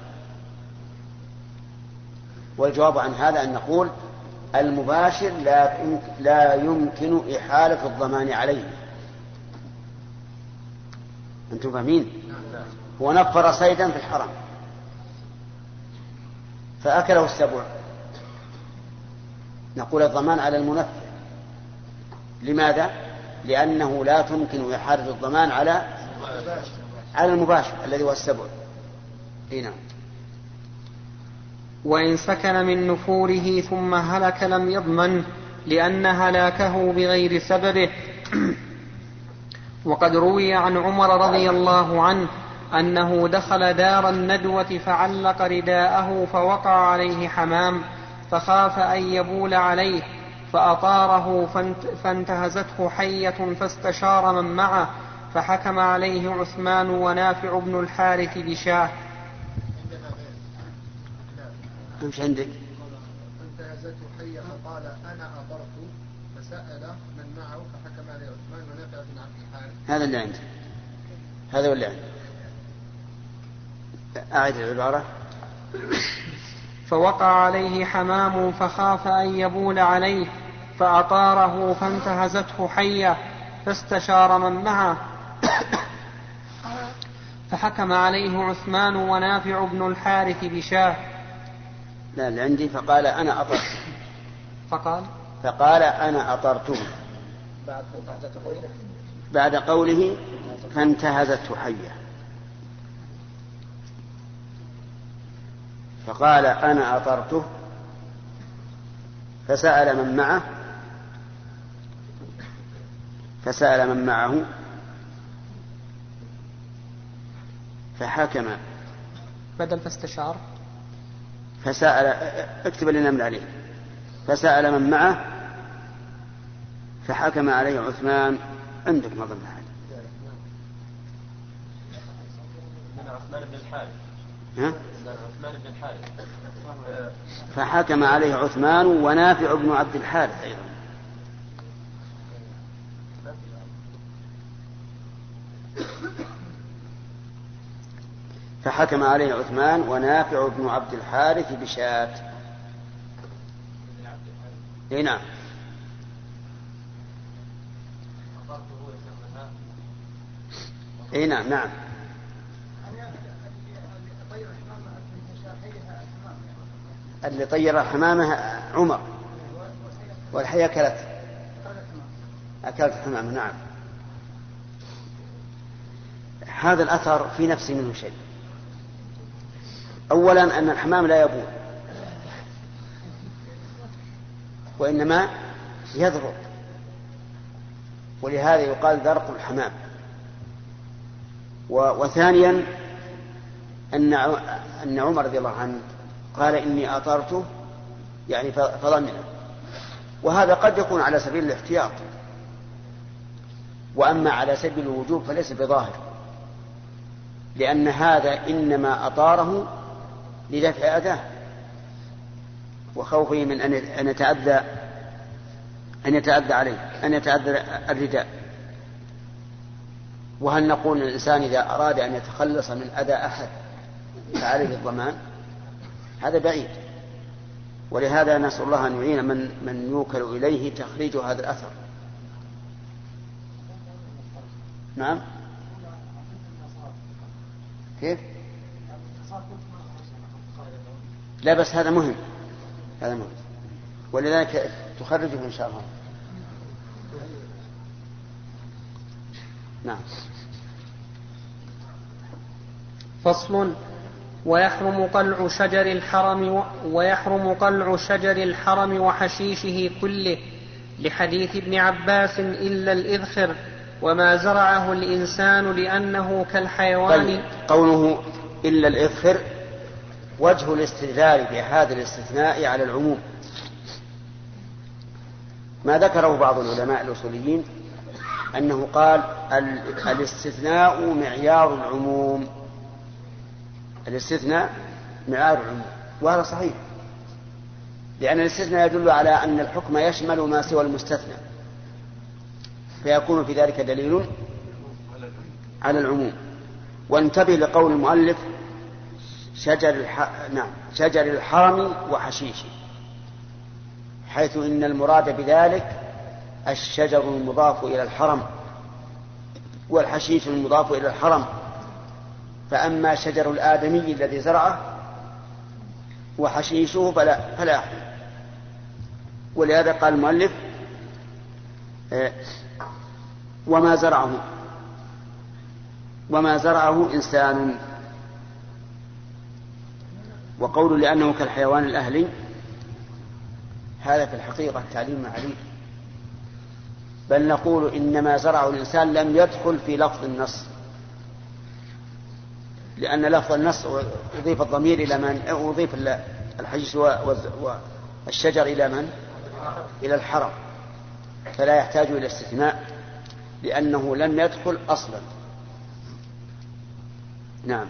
والجواب عن هذا أن نقول المباشر لا يمكن إحالة الضمان عليه. أنتم فاهمين؟ هو نفر صيدا في الحرم فأكله السبع، نقول الضمان على المنفر. لماذا؟ لأنه لا تمكن إحالة الضمان على على المباشر الذي هو السبع. هنا وإن سكن من نفوره ثم هلك لم يضمن، لأن هلاكه بغير سببه. وقد روي عن عمر رضي الله عنه أنه دخل دار الندوة فعلق رداءه فوقع عليه حمام فخاف أن يبول عليه فأطاره فانتهزته حية فاستشار من معه فحكم عليه عثمان ونافع بن الحارث بشاه. مش عندك؟ فانتهزته حية فقال أنا أطرت فسأل من معه فحكم عليه عثمان ونافع بن عبد الحارث. هذا اللي عندي، هذا اللي عندي. أعد العبارة. فوقع عليه حمام فخاف أن يبول عليه فأطاره فانتهزته حية فاستشار من معه فحكم عليه عثمان ونافع بن الحارث بشاه. لا اللي عندي فقال أنا أطرت فقال فقال أنا أطرته بعد قوله فانتهزته حية، فقال أنا أطرته فسأل من معه فسأل من معه فحكم بدل فاستشار فسأل اكتب لنا من عليه فسأل من معه فحكم عليه عثمان. عندك ما ظن هذا من عثمان بن الحارث. ها؟ عثمان بن الحارث. فحكم عليه عثمان ونافع بن عبد الحارث أيضا. فحكم عليه عثمان ونافع بن عبد الحارث بشاة. اي نعم. اي نعم نعم. اللي طير الحمامة عمر والحية أكلت أكلت الحمامة. نعم. هذا الأثر في نفسه منه شيء. أولا أن الحمام لا يبول وإنما يذرق، ولهذا يقال ذرق الحمام. وثانيا أن أن عمر رضي الله عنه قال إني أطرته يعني فضمنه، وهذا قد يكون على سبيل الاحتياط، وأما على سبيل الوجوب فليس بظاهر، لأن هذا إنما أطاره لدفع أذاه وخوفه من أن يتأذى أن يتأذى عليه أن يتأذى الرداء. وهل نقول الإنسان إذا أراد أن يتخلص من أذى أحد فعليه الضمان؟ هذا بعيد. ولهذا نسأل الله أن يعين من, من يوكل إليه تخريج هذا الأثر. نعم. كيف؟ لا بس هذا مهم، هذا مهم، ولذلك تخرجه إن شاء الله. نعم. فصل. ويحرم قلع شجر الحرم و... ويحرم قلع شجر الحرم وحشيشه كله، لحديث ابن عباس إلا الإذخر وما زرعه الإنسان لأنه كالحيوان. طيب. قوله إلا الإذخر وجه الاستدلال بهذا الاستثناء على العموم ما ذكره بعض العلماء الأصوليين أنه قال الاستثناء معيار العموم. الاستثناء معيار العموم، وهذا صحيح، لأن الاستثناء يدل على أن الحكم يشمل ما سوى المستثنى، فيكون في ذلك دليل على العموم. وانتبه لقول المؤلف شجر, الح... نعم. شجر الحرم وحشيشه، حيث إن المراد بذلك الشجر المضاف إلى الحرم والحشيش المضاف إلى الحرم. فأما شجر الآدمي الذي زرعه وحشيشه فلا, فلا يحرم. ولهذا قال المؤلف وما زرعه وما زرعه إنسان. وقول لأنه كالحيوان الأهلي هذا في الحقيقة تعليم عليه، بل نقول إنما زرعه الإنسان لم يدخل في لفظ النص، لأن لفظ النص أضيف الضمير إلى من أضيف الحشيش والشجر إلى من؟ إلى الحرم، فلا يحتاج إلى استثناء لأنه لم يدخل أصلا. نعم.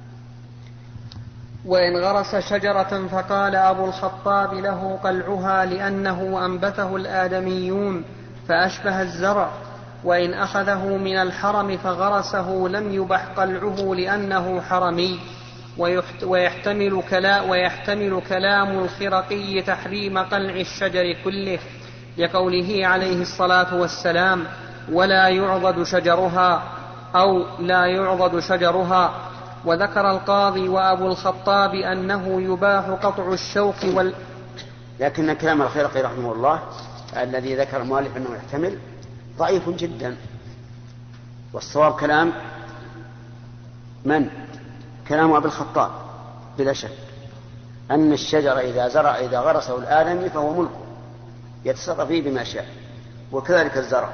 وإن غرس شجرة فقال أبو الخطاب له قلعها لأنه أنبته الآدميون فأشبه الزرع، وإن أخذه من الحرم فغرسه لم يبح قلعه لأنه حرمي. ويحتمل, كلا ويحتمل كلام الخرقي تحريم قلع الشجر كله لقوله عليه الصلاة والسلام ولا يعضد شجرها أو لا يعضد شجرها. وذكر القاضي وأبو الخطاب أنه يباح قطع الشوك وال... لكن كلام الخرقي رحمه الله الذي ذكر المؤلف أنه يحتمل ضعيف جدا، والصواب كلام من؟ كلام أبي الخطاب بلا شك، أن الشجر إذا زرع إذا غرسه الآدمي فهو ملكه يتصرف فيه بما شاء، وكذلك الزرع.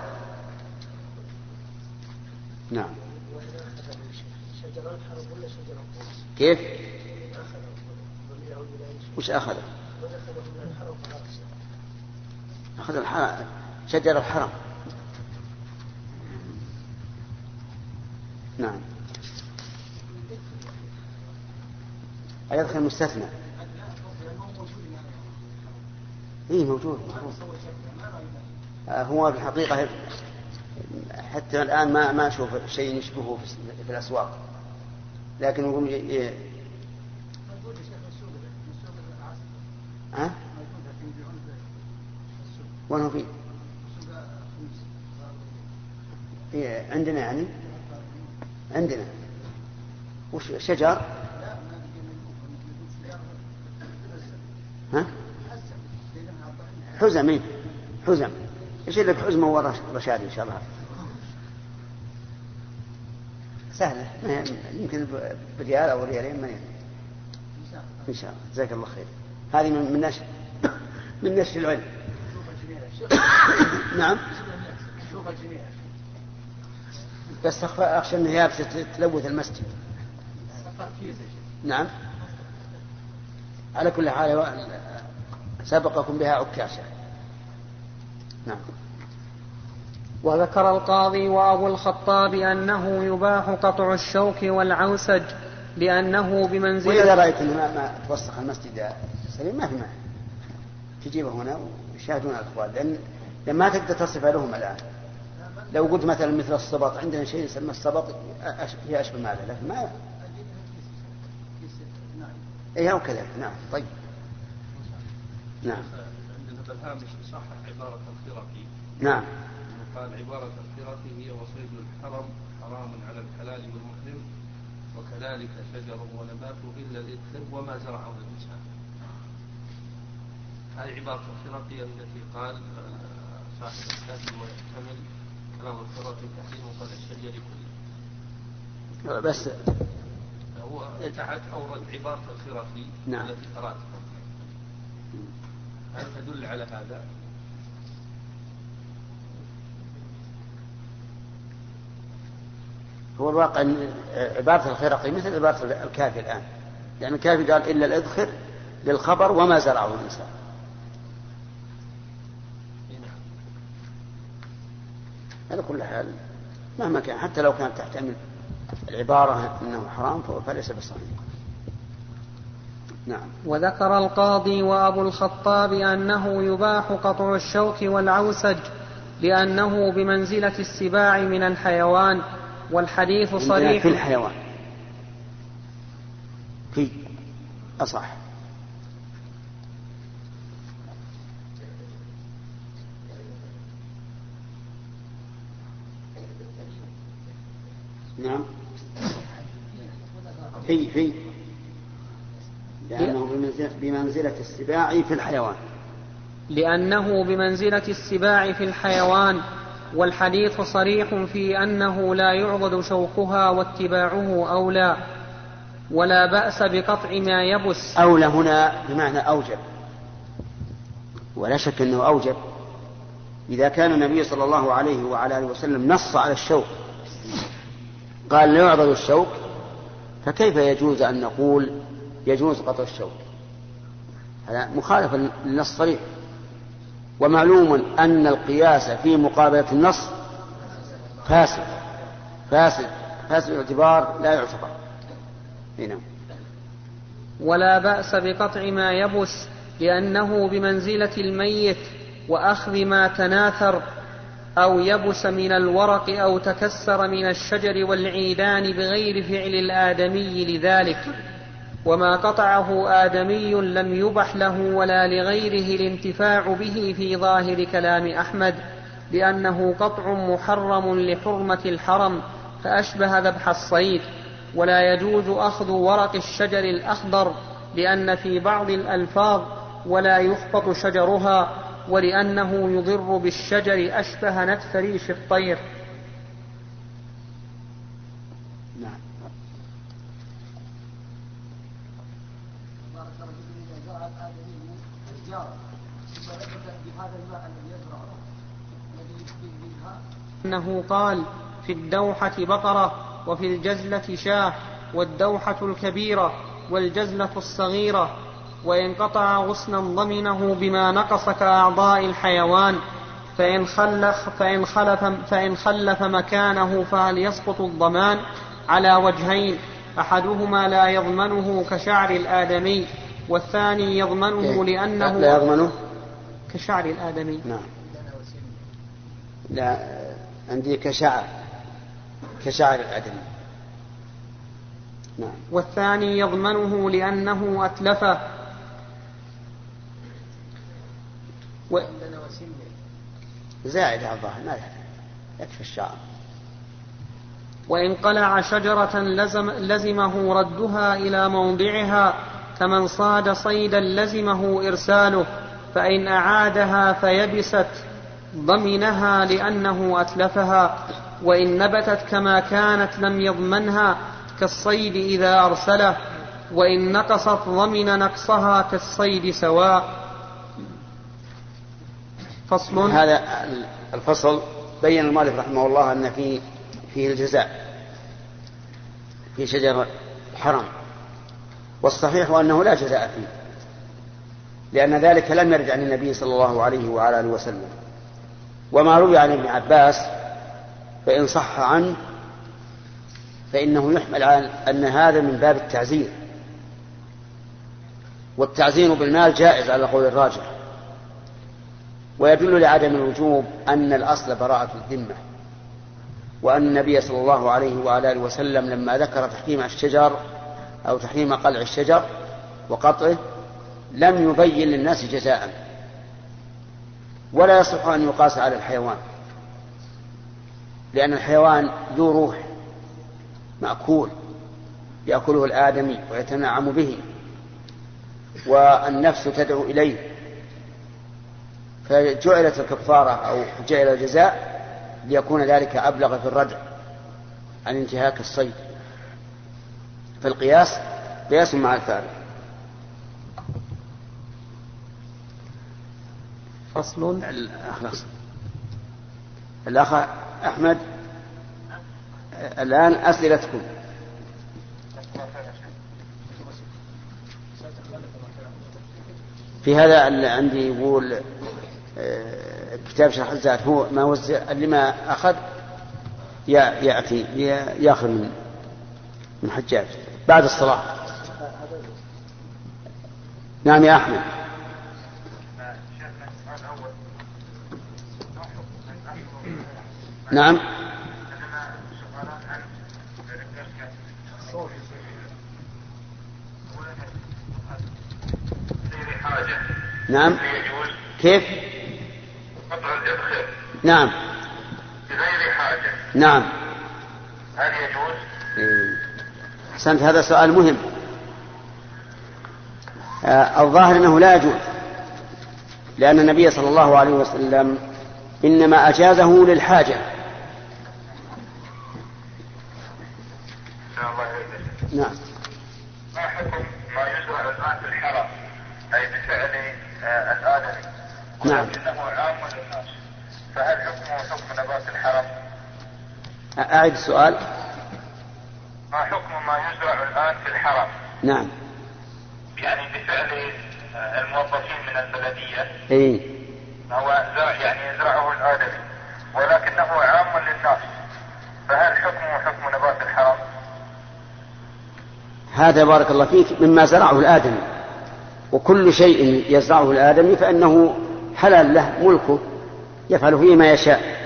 نعم. كيف؟ وش أخذ؟ أخذ شجر الحرم. نعم. أيدخل مستثنى؟ إيه موجود معروف. هو في الحقيقة حتى الآن ما ما أشوف شيء يشبهه في الأسواق، لكن يقول إيه؟ ها؟ وين هو فيه؟ إيه عندنا يعني عندنا وش شجر؟ ها؟ حزم. إيه حزم. إيش لك حزمة ورشاد إن شاء الله سهلة، يمكن بريال أو ريالين ما يعني. إن شاء الله. جزاك الله خير. هذه من من نشر من نشر العلم. نعم. بس أخشى أن هي تلوث المسجد. نعم. على كل حال سبقكم بها عكاشة. نعم. وذكر القاضي وأبو الخطاب أنه يباح قطع الشوك والعوسج لأنه بمنزلة. وإذا رأيت أن ما, ما توسخ المسجد سليم ما في معنى تجيبه هنا ويشاهدون الأخوان، لأن لما تقدر تصف لهم الآن. لو قلت مثلا مثل الصبط، عندنا شيء يسمى الصبط هي أشبه ماذا، لكن ما إيه وكذا. نعم. طيب. نعم. عندنا بالهامش صحح عبارة الخرقي. نعم. قال عبارة الخرقي هي وصيد الحرم حرام على الحلال والمحرم، وكذلك شجر ونباته إلا الإدخل وما زرعه الإنسان. هذه عبارة الخرقي التي قال صاحب الكافي ويحتمل كلام الخرقي تحريم قال الشجر كله. بس هو تحت أورد عبارة الخرقي. نعم. التي قرأتها. هل تدل على هذا؟ هو الواقع أن عبارة الخرقي مثل عبارة الكافي الآن، يعني الكافي قال إلا الإذخر للخبر وما زرعه الإنسان. على كل حال مهما كان، حتى لو كانت تحتمل العبارة أنه حرام فليس بصحيح. نعم. وذكر القاضي وأبو الخطاب أنه يباح قطع الشوك والعوسج لأنه بمنزلة السباع من الحيوان، والحديث صريح في الحيوان في أصح. نعم. في في لأنه بمنزلة السباع في الحيوان لأنه بمنزلة السباع في الحيوان، والحديث صريح في أنه لا يعضد شوكها واتباعه أولى، ولا بأس بقطع ما يبس. أولى هنا بمعنى أوجب، ولا شك أنه أوجب. إذا كان النبي صلى الله عليه وعلى آله وسلم نص على الشوك قال لا يعضد الشوك، فكيف يجوز أن نقول يجوز قطع الشوك؟ هذا مخالف للنص صريح. ومعلوم أن القياس في مقابلة النص فاسد فاسد فاسد الاعتبار لا يعتبر. هنا. ولا بأس بقطع ما يبس لأنه بمنزلة الميت وأخذ ما تناثر أو يبس من الورق أو تكسر من الشجر والعيدان بغير فعل الآدمي لذلك، وما قطعه آدمي لم يبح له ولا لغيره الانتفاع به في ظاهر كلام أحمد، لأنه قطع محرم لحرمة الحرم فأشبه ذبح الصيد. ولا يجوز أخذ ورق الشجر الأخضر لأن في بعض الألفاظ ولا يخبط شجرها، ولأنه يضر بالشجر أشبه نتف ريش الطير. أنه قال في الدوحة بقرة وفي الجزلة شاة، والدوحة الكبيرة والجزلة الصغيرة، وإن قطع غصنا ضمنه بما نقص كأعضاء الحيوان، فإن خلف, فإن خلف, فإن خلف مكانه فهل يسقط الضمان؟ على وجهين: أحدهما لا يضمنه كشعر الآدمي، والثاني يضمنه لأنه لا يضمنه كشعر الآدمي. نعم. لا عندي كشعر كشعر الآدمي. نعم. والثاني يضمنه لأنه أتلفه. و... زائد على الظاهر ما يكفي الشعر. وإن قلع شجرة لزم لزمه ردها إلى موضعها، كمن صاد صيدا لزمه إرساله، فإن أعادها فيبست ضمنها لأنه أتلفها، وإن نبتت كما كانت لم يضمنها كالصيد إذا أرسله، وإن نقصت ضمن نقصها كالصيد سواء. فصل. هذا الفصل بين المؤلف رحمه الله أن فيه فيه الجزاء في شجر الحرم، والصحيح أنه لا جزاء فيه، لأن ذلك لم يرد عن النبي صلى الله عليه وعلى آله وسلم. وما روي عن ابن عباس فإن صح عنه فإنه يحمل على أن هذا من باب التعزير، والتعزير بالمال جائز على قول الراجح. ويدل لعدم الوجوب أن الأصل براءة الذمة، وأن النبي صلى الله عليه وعلى آله وسلم لما ذكر تحريم الشجر أو تحريم قلع الشجر وقطعه لم يبين للناس جزاء، ولا يصح أن يقاس على الحيوان، لأن الحيوان ذو روح مأكول يأكله الآدمي ويتنعم به، والنفس تدعو إليه، فجعلت الكفارة أو جعل الجزاء ليكون ذلك أبلغ في الردع عن انتهاك الصيد. فالقياس قياس مع الفارق. فصل. أخلص. الأخ أحمد الآن أسئلتكم. في هذا اللي عندي يقول كتاب شرح الزاد هو ما وزع اللي ما أخذ يأتي يأخذ من من حجاج بعد الصلاة. نعم يا أحمد. نعم. نعم. كيف؟ نعم. بغير حاجة. نعم. هل يجوز؟ أحسنت، هذا سؤال مهم. آه الظاهر أنه لا يجوز، لأن النبي صلى الله عليه وسلم إنما أجازه للحاجة. نعم. ما حكم ما يزرع الآن في الحرم أي بفعل آه الآدمي نعم. ولكنه عام للناس، فهل حكمه حكم نبات الحرم؟ أعد السؤال. ما حكم ما يزرع الآن في الحرم؟ نعم. يعني بفعل آه الموظفين من البلدية. إيه. هو زرع يعني يزرعه الآدمي ولكنه عام للناس، فهل حكمه حكم نبات الحرم؟ هذا بارك الله فيك مما زرعه الآدمي، وكل شيء يزرعه الآدمي فإنه حلال له ملكه يفعل فيه ما يشاء.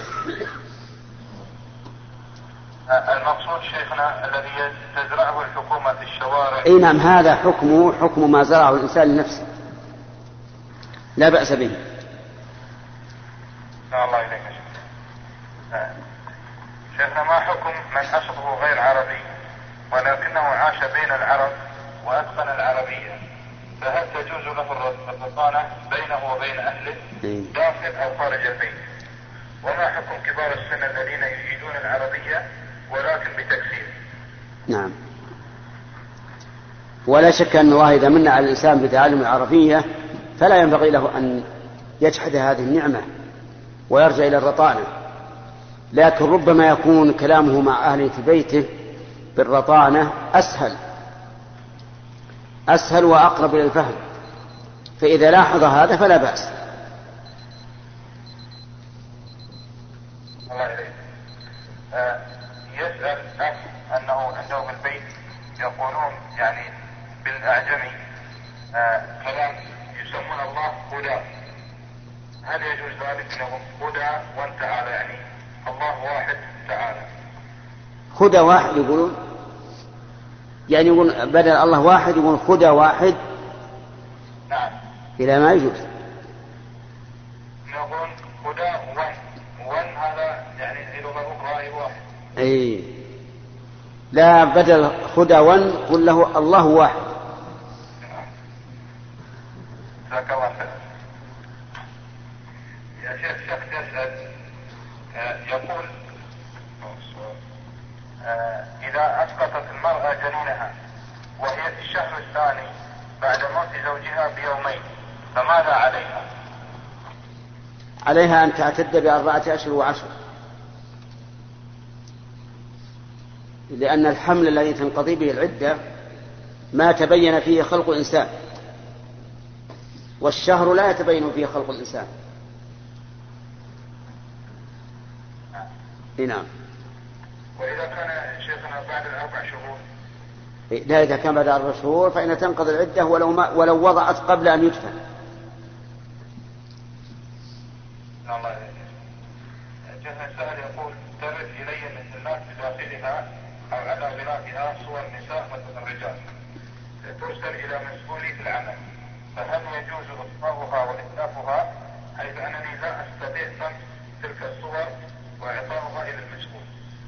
المقصود شيخنا الذي تزرعه الحكومة في الشوارع. اي نعم، هذا حكمه حكم ما زرعه الإنسان لنفسه، لا بأس به. الله إليك شيخنا. شيخنا ما حكم من أصله غير عربي ولكنه عاش بين العرب وأتقن العربية، فهل تجوز له الرضانة بينه وبين أهله داخل أو خارج البيت؟ وما حكم كبار السن الذين يجيدون العربية ولكن بتكسير؟ نعم. ولا شك أن الله إذا من على الإنسان بتعلم العربية فلا ينبغي له أن يجحد هذه النعمة ويرجع إلى الرطانة، لكن ربما يكون كلامه مع أهله في بيته بالرطانة أسهل أسهل وأقرب إلى الفهم، فإذا لاحظ هذا فلا بأس. أعجمي آه كلام يسمون الله هدى، هل يجوز ذلك لهم؟ هدى وانتعالى، يعني الله واحد تعالى. هدى واحد يقولون، يعني يقول بدل الله واحد يقول هدى واحد. نعم. إلى ما يجوز نقول هدى ون ون هذا يعني لغة أخرى واحد. أي لا، بدل هدى ون قل له الله واحد. ذاك واحد. يا شيخ شيخ يسأل آه يقول آه إذا أسقطت المرأة جنينها وهي في الشهر الثاني بعد موت زوجها بيومين فماذا عليها؟ عليها أن تعتد بأربعة أشهر وعشر، لأن الحمل الذي تنقضي به العدة ما تبين فيه خلق الإنسان، والشهر لا يتبين فيه خلق الإنسان. نعم. وإذا كان شيخنا بعد الأربع شهور؟ لا، إذا كان بعد أربع شهور فإن تنقضي العدة ولو, ما ولو وضعت قبل أن يدفن. الله يجزيك. جهة السائل يقول ترد إلي المجلات بداخلها أو على غلافها صور نساء متبرجات ترسل إلى مسؤولي في العمل، فهل يجوز إطفاؤها وإتلافها حيث أنني لا أستطيع فهم تلك الصور وإعطاؤها إلى المسؤول؟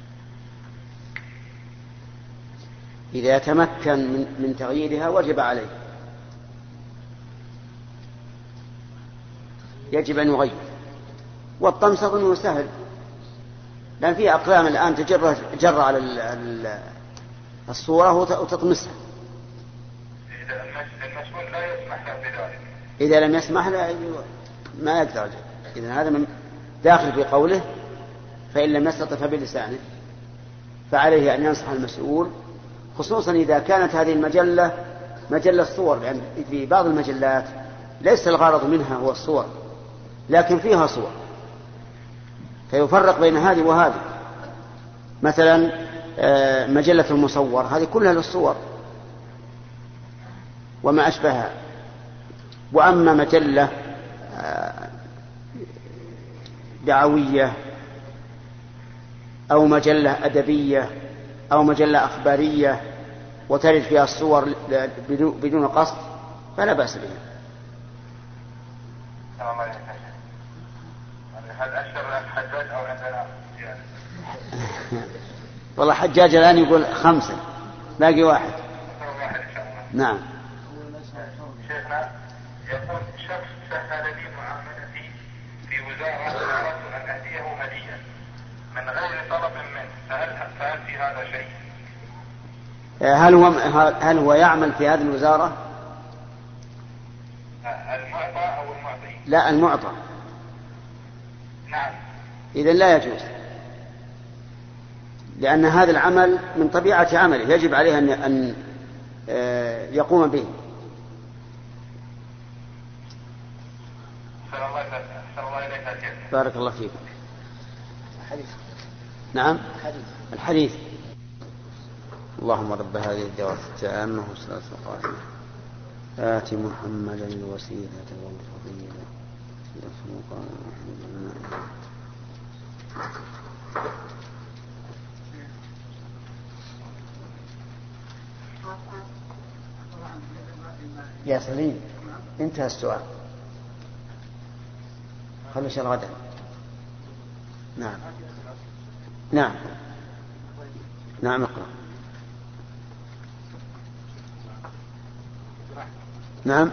إذا تمكن من, من تغييرها وجب عليه، يجب أن يغير. والطمس أظنه سهل، لأن فيه أقلام الآن تجر جر على الصورة وتطمسها. إذا المسؤول لا يسمح له بذلك، إذا لم يسمح له ما يقدر. إذن هذا من داخل في قوله فإن لم يستطع فبلسانه، فعليه أن ينصح المسؤول، خصوصا إذا كانت هذه المجلة مجلة صور، لأن يعني في بعض المجلات ليس الغرض منها هو الصور لكن فيها صور، فيفرق بين هذه وهذه. مثلا مجلة المصور هذه كلها للصور وما أشبهها. وأما مجلة دعوية أو مجلة أدبية أو مجلة أخبارية وترد فيها الصور بدون قصد فلا بأس بها. هل أشهر الحجاج أو عندنا يعني؟ والله حجاج الآن يقول خمسة، باقي واحد. واحد إن شاء الله. نعم. شيخنا يقول شخص سهل لي معاملتي في وزارة أردت أن أهديه هدية من غير طلب منه، فهل فهل في هذا شيء؟ هل هو هل هو يعمل في هذه الوزارة؟ المعطى أو المعطي؟ لا، المعطى. نعم. إذن لا يجوز، لأن هذا العمل من طبيعة عمله يجب عليه أن يقوم به. بارك الله فيكم. الحديث. نعم. الحديث. الحديث. اللهم رب هذه الدعوة التامة والصلاة القائمة آت محمدا الوسيلة والفضيلة يفوق يا سليم. انتهى السؤال، خلوا شر غدا. نعم نعم نعم اقرأ. نعم.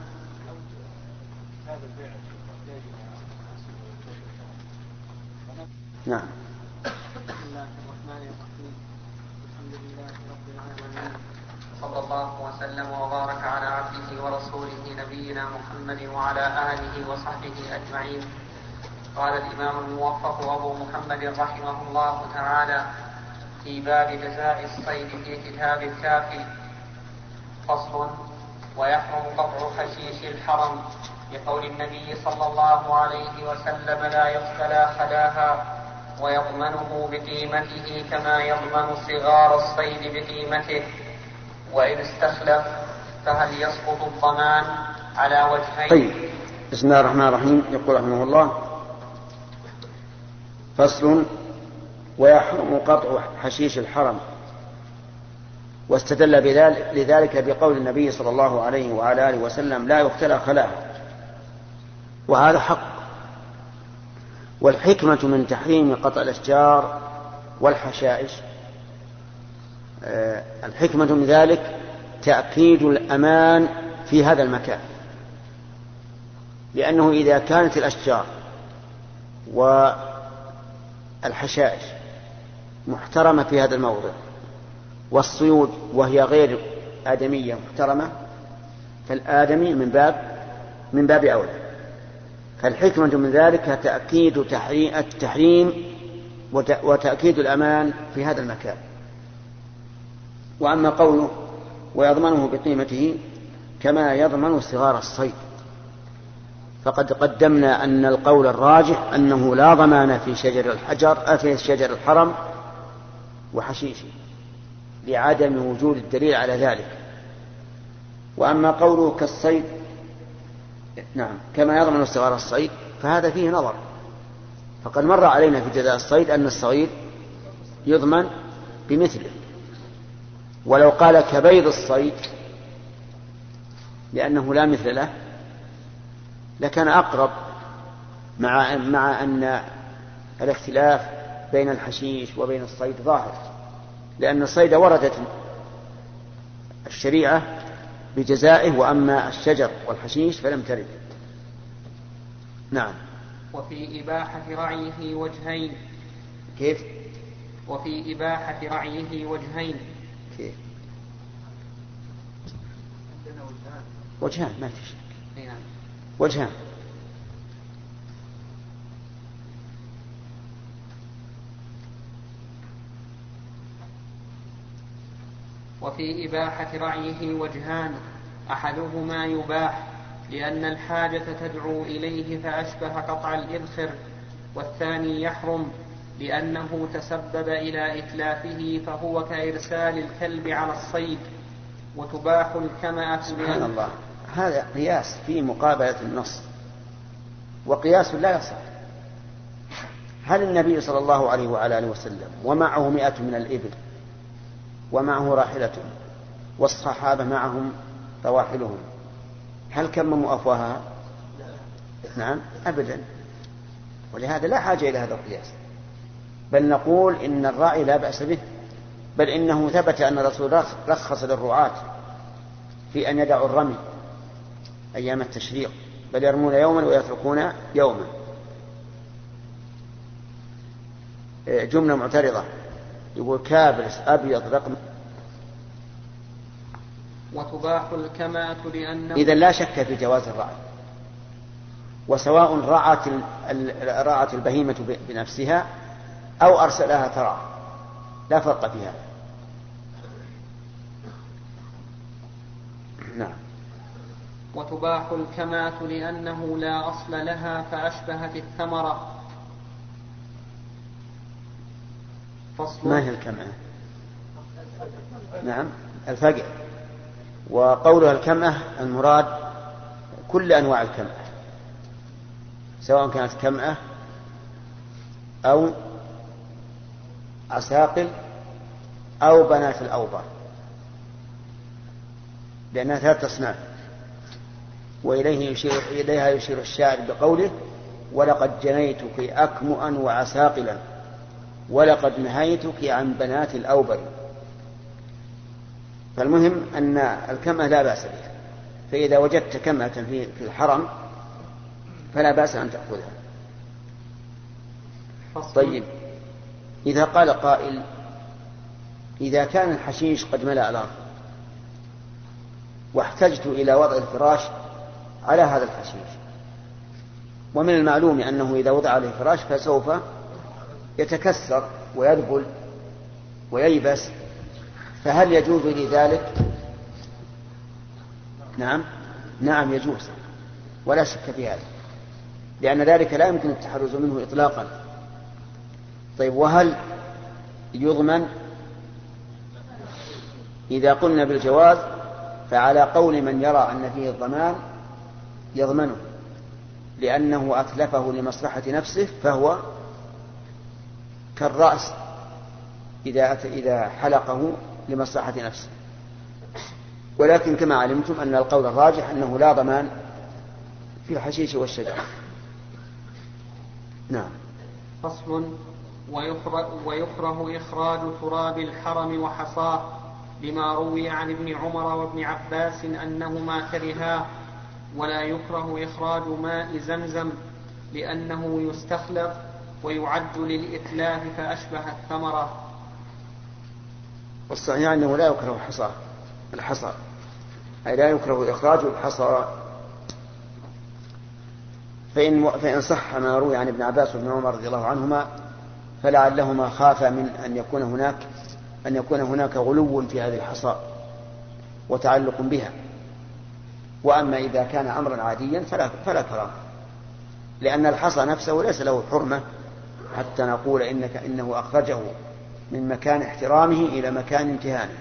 نعم. بسم الله الرحمن الرحيم. الحمد لله رب العالمين، صلى الله وسلم وبارك على عبده ورسوله نبينا محمد وعلى آله وصحبه أجمعين. قال الإمام الموفق أبو محمد رحمه الله تعالى في باب جزاء الصيد في كتاب الكافي: فصل: ويحرم قطع حشيش الحرم لقول النبي صلى الله عليه وسلم: لا يختلى خلاها، ويضمنه بقيمته كما يضمن صغار الصيد بقيمته، وإن استخلف فهل يسقط الضمان على وجهين؟ طيب، بسم الله الرحمن الرحيم. يقول رحمه الله: فصل: ويحرم قطع حشيش الحرم. واستدل لذلك بقول النبي صلى الله عليه وعلى آله وسلم: لا يختلى خلاها. وهذا حق. والحكمة من تحريم قطع الأشجار والحشائش، أه الحكمة من ذلك تأكيد الأمان في هذا المكان، لأنه إذا كانت الأشجار والحشائش محترمة في هذا الموضع، والصيود وهي غير آدمية محترمة، فالآدمي من باب من باب أولى. فالحكمة من ذلك تأكيد التحريم وتأكيد الأمان في هذا المكان. وأما قوله: ويضمنه بقيمته كما يضمن صغار الصيد، فقد قدمنا أن القول الراجح أنه لا ضمان في شجر الحجر في شجر الحرم وحشيشه، لعدم وجود الدليل على ذلك. وأما قوله كالصيد، نعم، كما يضمن صغار الصيد، فهذا فيه نظر. فقد مر علينا في جزاء الصيد أن الصغير يضمن بمثله. ولو قال كبيض الصيد لأنه لا مثل له لكان أقرب، مع مع أن الاختلاف بين الحشيش وبين الصيد ظاهر، لأن الصيد وردت الشريعة بجزائه، وأما الشجر والحشيش فلم ترد. نعم. وفي إباحة رعيه وجهين. كيف؟ وفي إباحة رعيه وجهين. كيف؟ وجهان، ما في شك. نعم. وجهان. وفي إباحة رعيه وجهان: أحدهما يباح لأن الحاجة تدعو إليه فأشبه قطع الإذخر، والثاني يحرم لأنه تسبب إلى إتلافه فهو كإرسال الكلب على الصيد. وتباح الكمأة. سبحان الله، هذا قياس في مقابلة النص، وقياس لا يصح. هل النبي صلى الله عليه وعلى آله وسلم ومعه مئة من الإبل ومعه راحلة والصحابة معهم رواحلهم، هل كمموا أفواهها؟ نعم، أبدا. ولهذا لا حاجة إلى هذا القياس، بل نقول إن الراعي لا بأس به، بل إنه ثبت أن الرسول رخص للرعاة في أن يدعوا الرمي أيام التشريق، بل يرمون يوما ويتركون يوما. جملة معترضة يقول كابرس أبيض رقم. وتباح الكمأة لأنه إذن لا شك في جواز الرعي، وسواء رعت رعت البهيمة بنفسها أو أرسلها ترعى لا فرق فيها. نعم. وتباح الكمأة لأنه لا أصل لها فأشبهت الثمرة. فصل. ما هي الكمأة؟ نعم، الفقع. وقولها الكمأة المراد كل أنواع الكمأة، سواء كانت كمأة أو عساقل أو بنات الأوبر، لأنها ثلاث أصناف. وإليه يشير إليها يشير الشاعر بقوله: ولقد جنيتك أكمؤا وعساقلا ولقد نهيتك عن بنات الأوبر. فالمهم أن الكمأة لا بأس بها، فإذا وجدت كمأة في الحرم فلا بأس أن تأخذها. طيب، إذا قال قائل: إذا كان الحشيش قد ملأ الأرض واحتجت إلى وضع الفراش على هذا الحشيش، ومن المعلوم أنه إذا وضع عليه فراش فسوف يتكسر ويذبل وييبس، فهل يجوز لي ذلك؟ نعم، نعم يجوز، ولا شك في هذا، لأن ذلك لا يمكن التحرز منه إطلاقا. طيب، وهل يضمن؟ إذا قلنا بالجواز فعلى قول من يرى أن فيه الضمان يضمنه لأنه أتلفه لمصلحة نفسه، فهو كالرأس إذا إذا حلقه لمصلحة نفسه. ولكن كما علمتم أن القول الراجح أنه لا ضمان في الحشيش والشجر. نعم. فصل. ويكره إخراج تراب الحرم وحصاه لما روي عن ابن عمر وابن عباس أنهما كرها، ولا يكره إخراج ماء زمزم لأنه يستخلط ويعد للإتلاف فأشبه الثمرة. والصحيح أنه لا يكره حصاه الحصى، أي لا يكره إخراج الحصى. فإن, فإن صح ما روي عن ابن عباس وابن عمر رضي الله عنهما فلعلهما خافا من أن يكون هناك أن يكون هناك غلو في هذه الحصى وتعلق بها. وأما إذا كان أمرا عاديا فلا, فلا كراهة، لأن الحصى نفسه ليس له حرمة حتى نقول إنك إنه أخرجه من مكان احترامه إلى مكان امتهانه.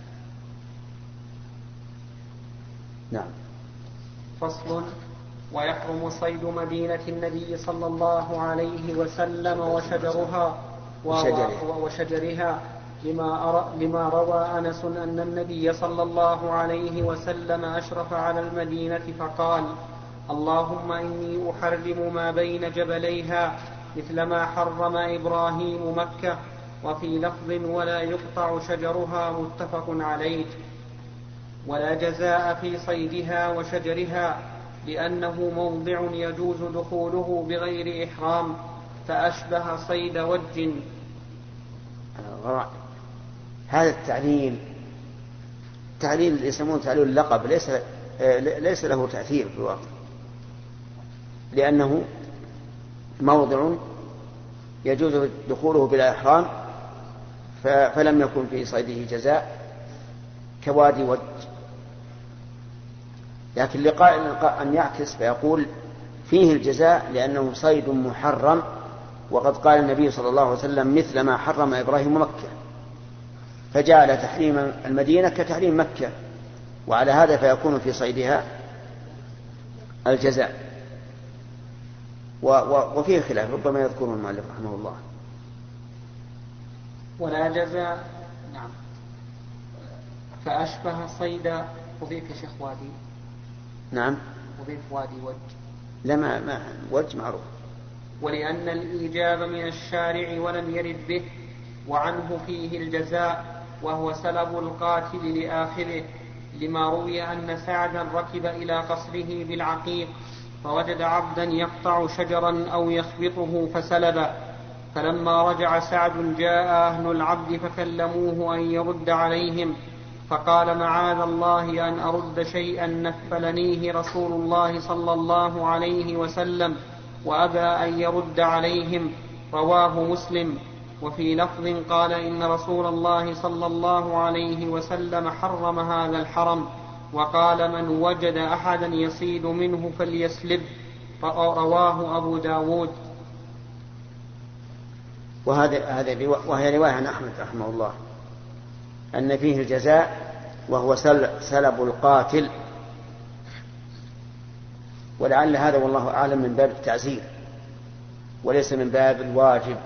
نعم. فصل. ويحرم صيد مدينة النبي صلى الله عليه وسلم وشجرها وشجرها لما, لما روى أنس أن النبي صلى الله عليه وسلم أشرف على المدينة فقال: اللهم إني أحرم ما بين جبليها مثل ما حرم إبراهيم مكة. وفي لفظ: ولا يقطع شجرها، متفق عليه. ولا جزاء في صيدها وشجرها لأنه موضع يجوز دخوله بغير إحرام، فأشبه صيد وج. هذا التعليل تعليل يسمونه تعليل اللقب، ليس ليس له تأثير في الواقع، لأنه موضع يجوز دخوله بلا إحرام فلم يكن في صيده جزاء كوادي وج. لكن لقائل أن يعكس فيقول فيه الجزاء لأنه صيد محرم، وقد قال النبي صلى الله عليه وسلم مثل ما حرم إبراهيم مكة، فجعل تحريم المدينة كتحريم مكة، وعلى هذا فيكون في صيدها الجزاء. وفيه خلاف ربما يذكره المؤلف رحمه الله. ولا جزاء. نعم. فأشبه صيد. وضيف يا شيخ وادي. نعم. وضيف وادي وج. لا ما, ما وج معروف. ولأن الإيجاب من الشارع ولم يرد به، وعنه فيه الجزاء وهو سلب القاتل لآخره، لما روي أن سعدا ركب إلى قصره بالعقيق فوجد عبدا يقطع شجرا أو يخبطه فسلبه، فلما رجع سعد جاء أهل العبد فكلموه أن يرد عليهم، فقال: معاذ الله أن أرد شيئا نفلنيه رسول الله صلى الله عليه وسلم، وأبى أن يرد عليهم. رواه مسلم. وفي لفظ قال: إن رسول الله صلى الله عليه وسلم حرم هذا الحرم، وقال: من وجد أحدا يصيد منه فليسلب. رواه أبو داود. وهي رواية عن أحمد رحمه الله أن فيه الجزاء وهو سلب القاتل، ولعل هذا والله أعلم من باب التعزير وليس من باب الواجب.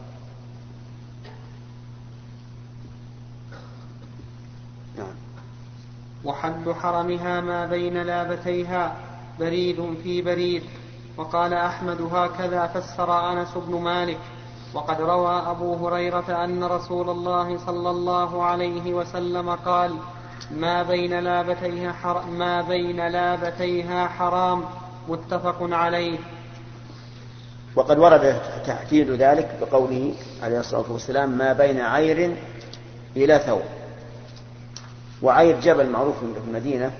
نعم. وحد حرمها ما بين لابتيها بريد في بريد. وقال أحمد: هكذا فسر أنس بن مالك. وقد روى أبو هريرة أن رسول الله صلى الله عليه وسلم قال: ما بين لابتيها حرام, ما بين لابتيها حرام، متفق عليه. وقد ورد تحديد ذلك بقوله عليه الصلاة والسلام: ما بين عير إلى ثور. وعير جبل معروف في المدينة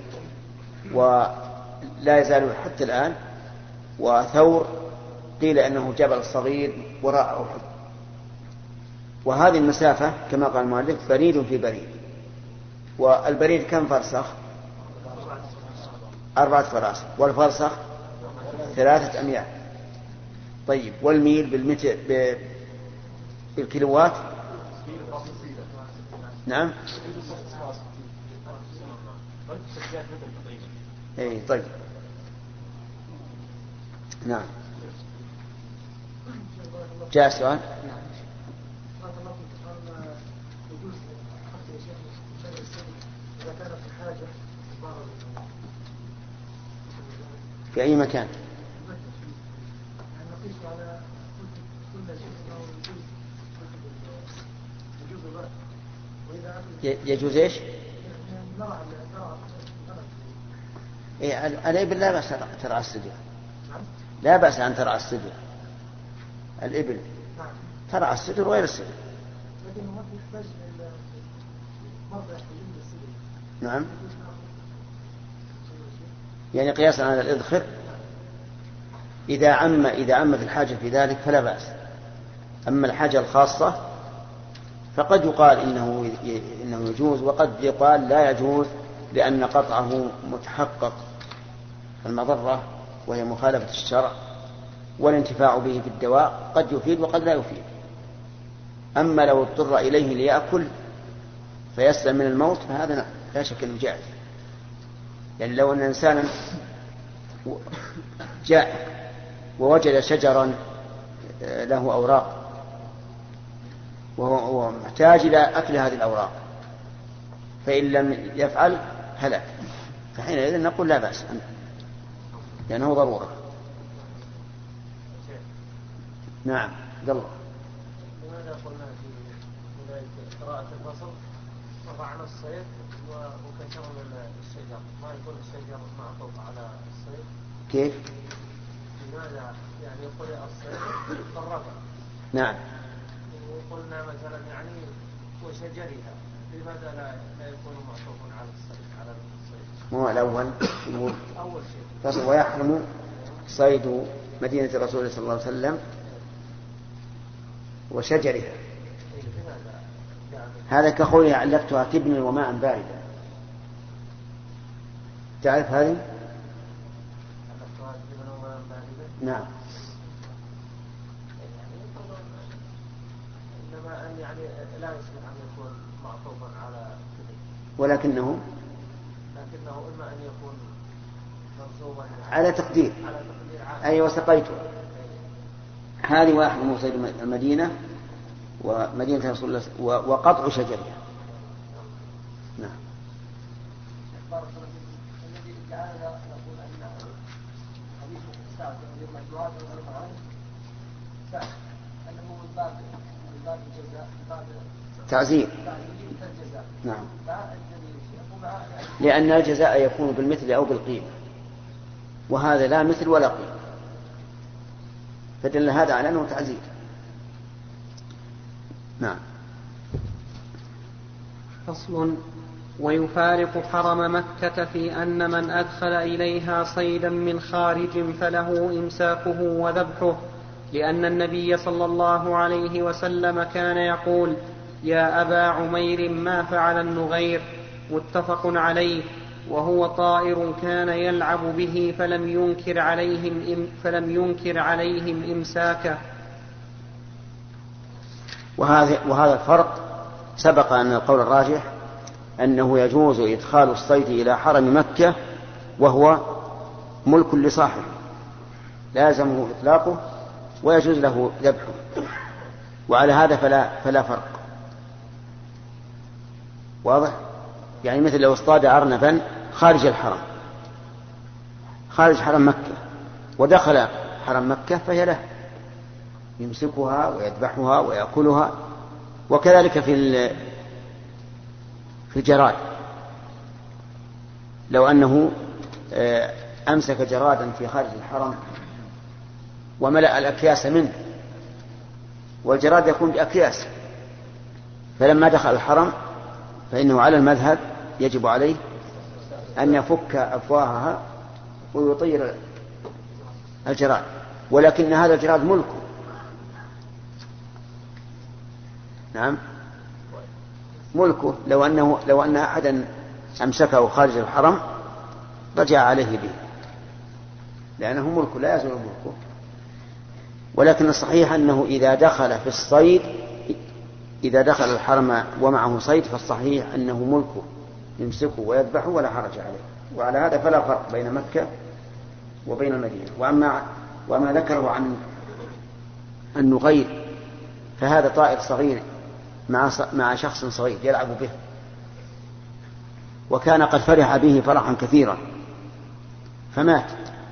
ولا يزال حتى الآن، وثور قيل أنه جبل صغير وراء أحد. وهذه المسافة كما قال المؤلف بريد في بريد. والبريد كم فرسخ؟ أربعة فراسخ. والفرسخ ثلاثة أميال. طيب والميل بالمتر بالكيلوات؟ نعم اي طيب. نعم. جاء سؤال. في أي مكان؟ يجوز ايش؟ إيه الإبل لا بأس ترعى السدية، لا بأس أن ترعى السدية. الإبل ترعى السدر وغير السدر. نعم، يعني قياسا على الإذخر إذا عم إذا عمت الحاجة في ذلك فلا بأس. أما الحاجة الخاصة فقد يقال إنه إنه يجوز، وقد يقال لا يجوز لأن قطعه متحقق المضرة وهي مخالفة الشرع، والانتفاع به في الدواء قد يفيد وقد لا يفيد. أما لو اضطر إليه ليأكل فيسلم من الموت فهذا لا شك أنه جائز. يعني لو أن إنسانا جاء ووجد شجرا له أوراق وهو محتاج إلى أكل هذه الأوراق فإن لم يفعل هلك، فحينئذ نقول لا بأس لأنه ضرورة. نعم. الله. لماذا قلنا في بداية قراءة الفصل رفعنا الصيد وكسر الشجر، ما يكون الشجر معطوف على الصيد؟ كيف؟ لماذا يعني قرأ الصيد بالرفع؟ نعم. وقلنا مثلا يعني وشجرها، لماذا لا لا يكون معطوف على الصيد على الصيد؟ مو الأول أول شيء فصل ويحرم صيد مدينة الرسول صلى الله عليه وسلم وشجرها. هذا كقولها علقتها تبني وماء باردا. تعرف هذه؟ نعم. إنما أن يعني لا يصلح أن يكون معطوفا على ولكنه لكنه إما أن يكون منصوبا على تقدير على تقدير عام. أي وسقيته. هذه واحد من صيد المدينة ومدينة رسول الله وقطع شجرها. نعم. الذي جعلنا نقول أن حديث الساعة والمجموعات والمجموعات أنه من باب من باب الجزاء من باب تعزير. الجزاء. نعم. لأن الجزاء يكون بالمثل أو بالقيمة، وهذا لا مثل ولا قيمة، فدل هذا على أنه تعزير. نعم. فصل. ويفارق حرم مكة في أن من أدخل إليها صيدا من خارج فله إمساكه وذبحه، لأن النبي صلى الله عليه وسلم كان يقول: يا أبا عمير ما فعل النغير، متفق عليه. وهو طائر كان يلعب به فلم ينكر عليهم, فلم ينكر عليهم إمساكه. وهذا, وهذا الفرق سبق أن القول الراجح أنه يجوز إدخال الصيد إلى حرم مكة وهو ملك لصاحبه لازمه إطلاقه ويجوز له ذبحه، وعلى هذا فلا, فلا فرق. واضح؟ يعني مثل لو اصطاد أرنبا خارج الحرم خارج حرم مكة ودخل حرم مكة فهي له، يمسكها ويذبحها ويأكلها. وكذلك في في الجراد، لو أنه أمسك جرادا في خارج الحرم وملأ الأكياس منه، والجراد يكون بأكياس، فلما دخل الحرم فإنه على المذهب يجب عليه أن يفك أفواهها ويطير الجراد، ولكن هذا الجراد ملكه. نعم ملكه. لو أنه لو أن أحدا أمسكه خارج الحرم رجع عليه به لأنه ملكه لا يزول ملكه. ولكن الصحيح أنه إذا دخل في الصيد إذا دخل الحرم ومعه صيد فالصحيح أنه ملكه يمسكه ويذبحه ولا حرج عليه. وعلى هذا فلا فرق بين مكة وبين المدينة. وأما وما ذكره عن النغير فهذا طائر صغير مع مع شخص صغير يلعب به، وكان قد فرح به فرحا كثيرا فمات،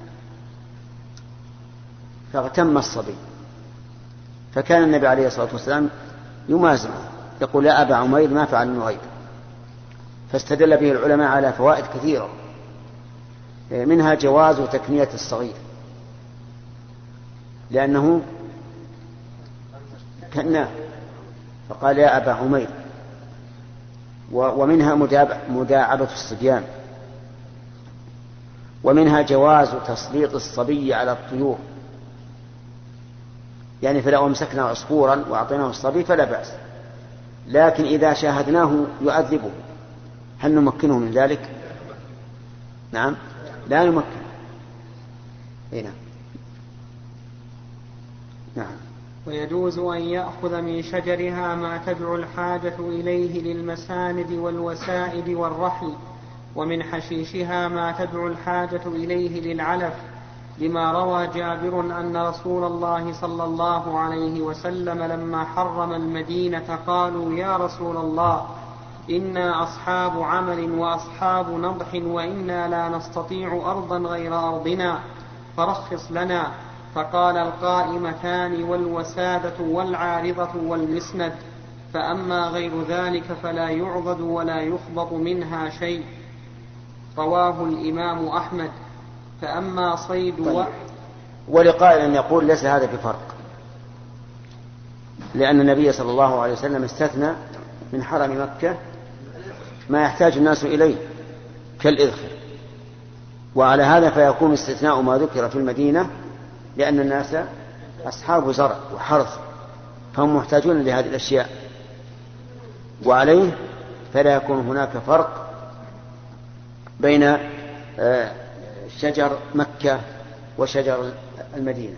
فاغتم الصبي، فكان النبي عليه الصلاة والسلام يمازحه يقول: يا أبا عمير ما فعل النغير. فاستدل به العلماء على فوائد كثيرة، منها جواز تكنية الصغير لأنه كناه فقال: يا أبا عمير. ومنها مداعبة الصبيان، ومنها جواز تسليط الصبي على الطيور، يعني فلو أمسكنا عصفورا وأعطيناه الصبي فلا بأس، لكن إذا شاهدناه يؤذبه هل نمكنه من ذلك؟ نعم لا نمكن. هنا نعم. ويجوز أن يأخذ من شجرها ما تدعو الحاجة إليه للمساند والوسائد والرحل، ومن حشيشها ما تدعو الحاجة إليه للعلف، لما روى جابر أن رسول الله صلى الله عليه وسلم لما حرم المدينة قالوا: يا رسول الله، إنا أصحاب عمل وأصحاب نضح وإنا لا نستطيع أرضا غير أرضنا فرخص لنا. فقال: القائمتان والوسادة والعارضة والمسند، فأما غير ذلك فلا يعضد ولا يخبط منها شيء. رواه الإمام أحمد. فأما صيد طيب. ولقائل أن يقول: ليس هذا بفرق، لأن النبي صلى الله عليه وسلم استثنى من حرم مكة ما يحتاج الناس إليه كالإذخر، وعلى هذا فيكون استثناء ما ذكر في المدينة لأن الناس أصحاب زرع وحرث فهم محتاجون لهذه الأشياء، وعليه فلا يكون هناك فرق بين شجر مكة وشجر المدينة.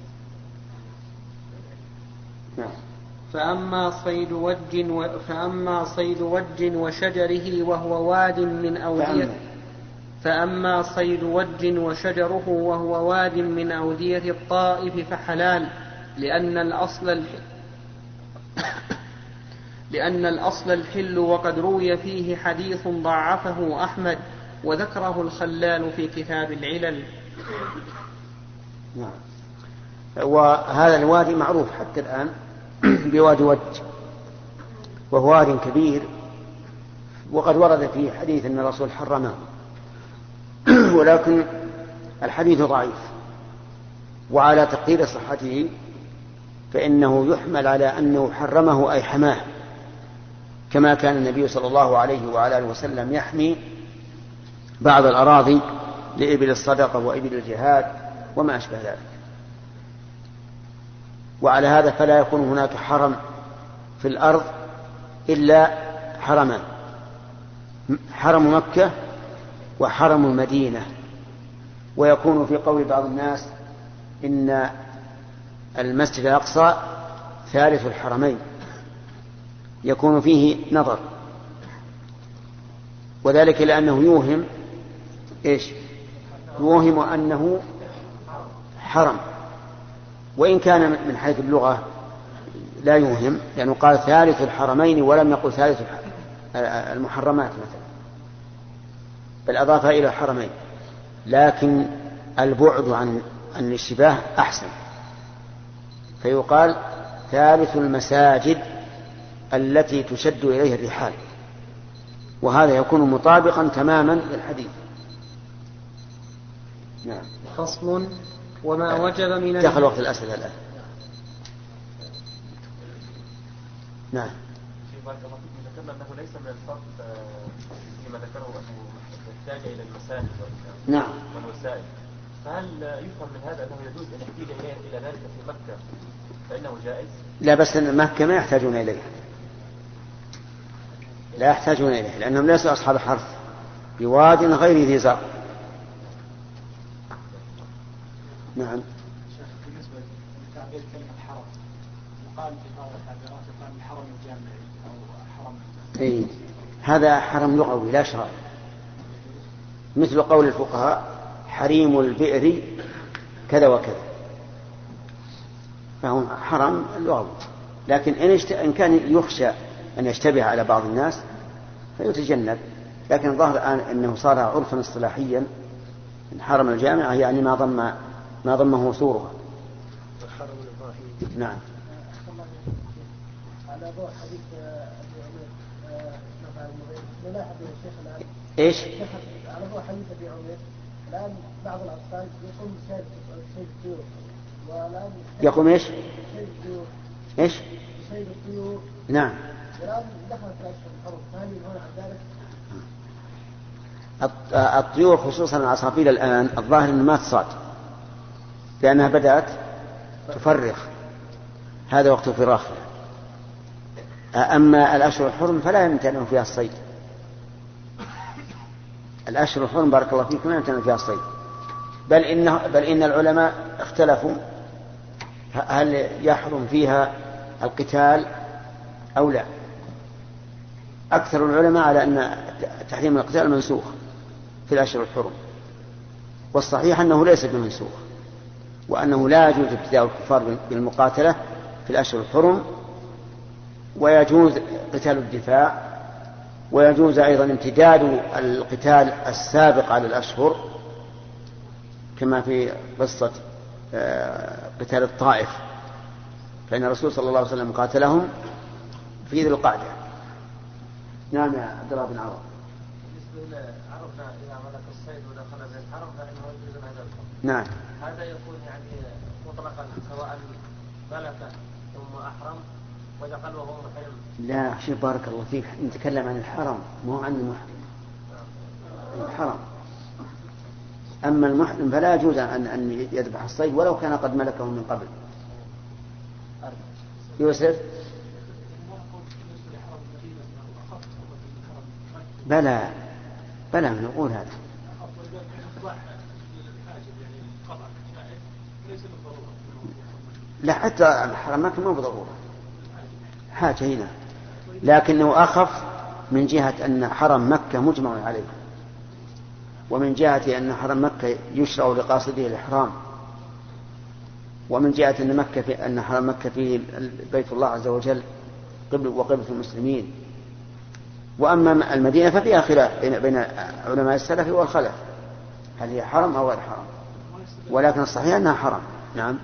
نعم. فأما صيد وج و... فأما صيد وج وشجره وهو واد من أودية فأما صيد وج وشجره وهو واد من أودية الطائف فحلال، لأن الأصل الح... لأن الأصل الحل، وقد روي فيه حديث ضعفه أحمد وذكره الخلال في كتاب العلل. نعم. وهذا الوادي معروف حتى الآن بوادي وج، وهو واد كبير، وقد ورد فيه حديث أن الرسول حرمه، ولكن الحديث ضعيف، وعلى تقدير صحته فإنه يحمل على أنه حرمه أي حماه، كما كان النبي صلى الله عليه وعلى آله وسلم يحمي بعض الأراضي لإبل الصدقة وإبل الجهاد وما أشبه ذلك. وعلى هذا فلا يكون هناك حرم في الأرض إلا حرمان: حرم مكة وحرم المدينة. ويكون في قول بعض الناس إن المسجد الأقصى ثالث الحرمين، يكون فيه نظر، وذلك لأنه يوهم إيش؟ يوهم أنه حرم، وإن كان من حيث اللغة لا يوهم، لأنه قال ثالث الحرمين ولم يقل ثالث المحرمات مثلا، بل أضافها إلى الحرمين، لكن البعد عن عن الاشتباه أحسن، فيقال ثالث المساجد التي تشد إليها الرحال، وهذا يكون مطابقا تماما للحديث. نعم. فصل. وما وجب من دخل وقت الأسئلة الآن. نعم. ذكرنا أنه ليس من الفرق فيما ذكره أنه يحتاج إلى المساجد نعم. والوسائل، فهل يفهم من هذا أنه يجوز أن يحتاج إلى ذلك في مكة فإنه جائز؟ لا، بس أن مكة ما يحتاجون إليه، لا يحتاجون إليه لأنهم ليسوا أصحاب حرث بواد غير ذي زرع. نعم. بالنسبة لتعبير كلمة حرم، يقال في بعض التعبيرات يقال الحرم الجامعي أو حرم. إيه. هذا حرم لغوي لا شرعي، مثل قول الفقهاء حريم البئر كذا وكذا، فهو حرم لغوي. لكن إن كان يخشى أن يشتبه على بعض الناس فيتجنب. لكن الظاهر الآن أنه صار عرفا اصطلاحيا إن حرم الجامعة يعني ما ضم ما ضمه سورها. الحرم الإبراهيمي. نعم. على ضوء حديث أبي عمير نفع المغير نلاحظ يا شيخ الآن إيش؟ على ضوء حديث أبي عمير الآن بعض الأطفال يقوم بشيء شيء الطيور والآن يقوم إيش؟ شيء الطيور. إيش؟ شيء الطيور. نعم. والآن دخلت الأشهر الحرم فهل ينهون عن ذلك؟ الطيور خصوصا العصافير الآن الظاهر أنه ما تصاد لأنها بدأت تفرخ، هذا وقت فراخها. أما الأشهر الحرم فلا يمتنع فيها الصيد. الأشهر الحرم بارك الله فيكم لا يمتنع فيها الصيد، بل إن بل إن العلماء اختلفوا هل يحرم فيها القتال أو لا. أكثر العلماء على أن تحريم القتال منسوخ في الأشهر الحرم، والصحيح أنه ليس بمنسوخ، وأنه لا يجوز ابتداء الكفار بالمقاتلة في الأشهر الحرم، ويجوز قتال الدفاع، ويجوز أيضا امتداد القتال السابق على الأشهر كما في قصة قتال الطائف، فإن الرسول صلى الله عليه وسلم قاتلهم في ذي القعدة. نعم يا عبد الله بن عوض. بالنسبة عرفنا إذا ملك الصيد ودخل في الحرم فإنه يجوز هذا الحكم. نعم. هذا يكون يعني مطلقا سواء ملك ثم أحرم ودخل وهو محرم. لا شيء بارك الله فيك نتكلم عن الحرم مو عن المحرم. الحرم. أما المحرم فلا يجوز أن أن يذبح الصيد ولو كان قد ملكه من قبل. يوسف. بلى بلى نقول هذا. لا حتى الحرم مكة مو بضرورة حاجة هنا، لكنه أخف من جهة أن حرم مكة مجمع عليه، ومن جهة أن حرم مكة يشرع لقاصده الإحرام، ومن جهة أن مكة في أن حرم مكة فيه بيت الله عز وجل قبل وقبلة المسلمين. وأما المدينة ففيها خلاف بين علماء السلف والخلف هل هي حرم أو غير حرم، ولكن الصحيح أنها حرم. نعم.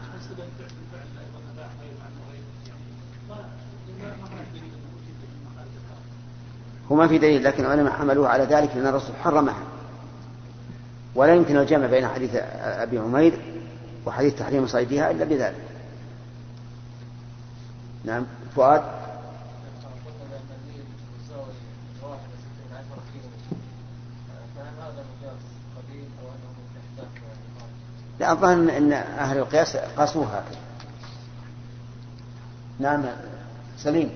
هو ما في دليل، لكن العلماء حملوه على ذلك لأن الرسول حرمها، ولا يمكن الجمع بين حديث أبي عمير وحديث تحريم صيدها إلا بذلك. نعم. فؤاد. لا أظن أن أهل القياس قاسوها هكذا. نعم سليم.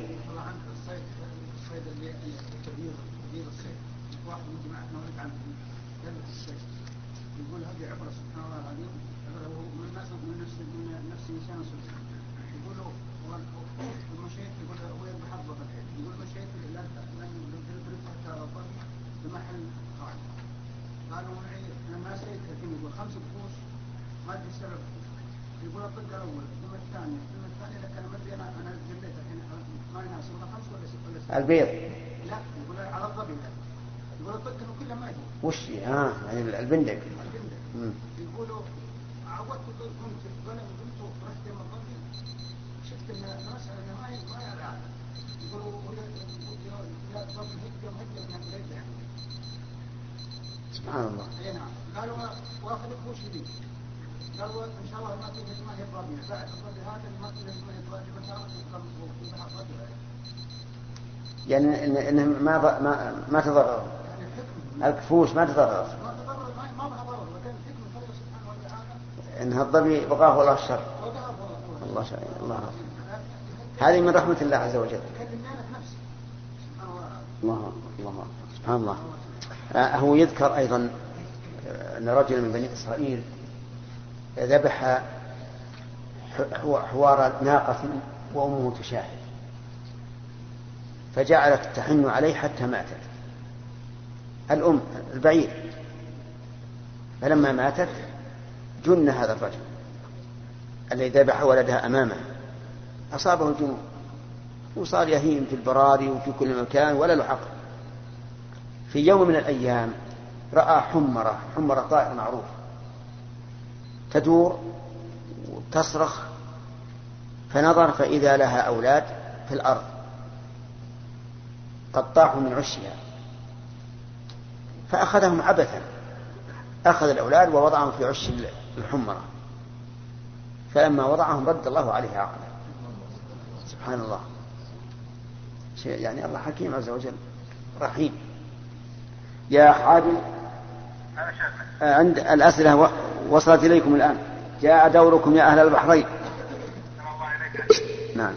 يقول هذه عبرة سبحان الله العظيم، عبرة وهو من الناس من نفس من نفس إنسان سلسل. يقول له المشيت يقول له هو يذبح الضبط، يقول مشيت لن لن ترفع الضبط بمحل قاعد. قالوا معي أنا ما سيد كثير، يقول خمس قروش ما أدري السبب. يقول الطق الأول ثم الثاني ثم الثاني لك أنا ما أدري أنا أنا جليت الحين ما يناسب ولا خمس ولا ست ولا ست. البيض. لا يقول على الضبط. يقول الطق إنه كله ما يجي. وش آه يعني البندق. يقولوا عودت كنت وانا كنت رحت مقابل شفت ان الناس انا ما ما يعرف يقولوا يا يا طب هجه هجه من البيت يعني. سبحان الله. اي نعم. قالوا واخذ فلوس جديد. قالوا ان شاء الله ما في ما هي طابيه بعد الطابيه هذا ما في ما هي طابيه بس يعني إن إن ما ما ما تضرر. الكفوش ما تضرر. إنها الضبي بقاه الله الشر. الله شاء الله رب. هذه من رحمة الله عز وجل. الله الله سبحان الله. آه هو يذكر أيضا أن رجلا من بني إسرائيل ذبح حوار ناقة وأمه تشاهد، فجعلت تحن عليه حتى ماتت، الأم البعير، فلما ماتت جن هذا الرجل الذي ذبح ولدها أمامه، أصابه الجنون وصار يهيم في البراري وفي كل مكان ولا له عقل. في يوم من الأيام رأى حمرة حمرة طائر معروف تدور وتصرخ، فنظر فإذا لها أولاد في الأرض قد طاحوا من عشها، فأخذهم عبثا، أخذ الأولاد ووضعهم في عش الحمرة، فلما وضعهم رد الله عليه عقله. سبحان الله، شيء يعني الله حكيم عز وجل رحيم. يا حاجم عند الأسئلة وصلت إليكم الآن، جاء دوركم يا أهل البحرين. نعم.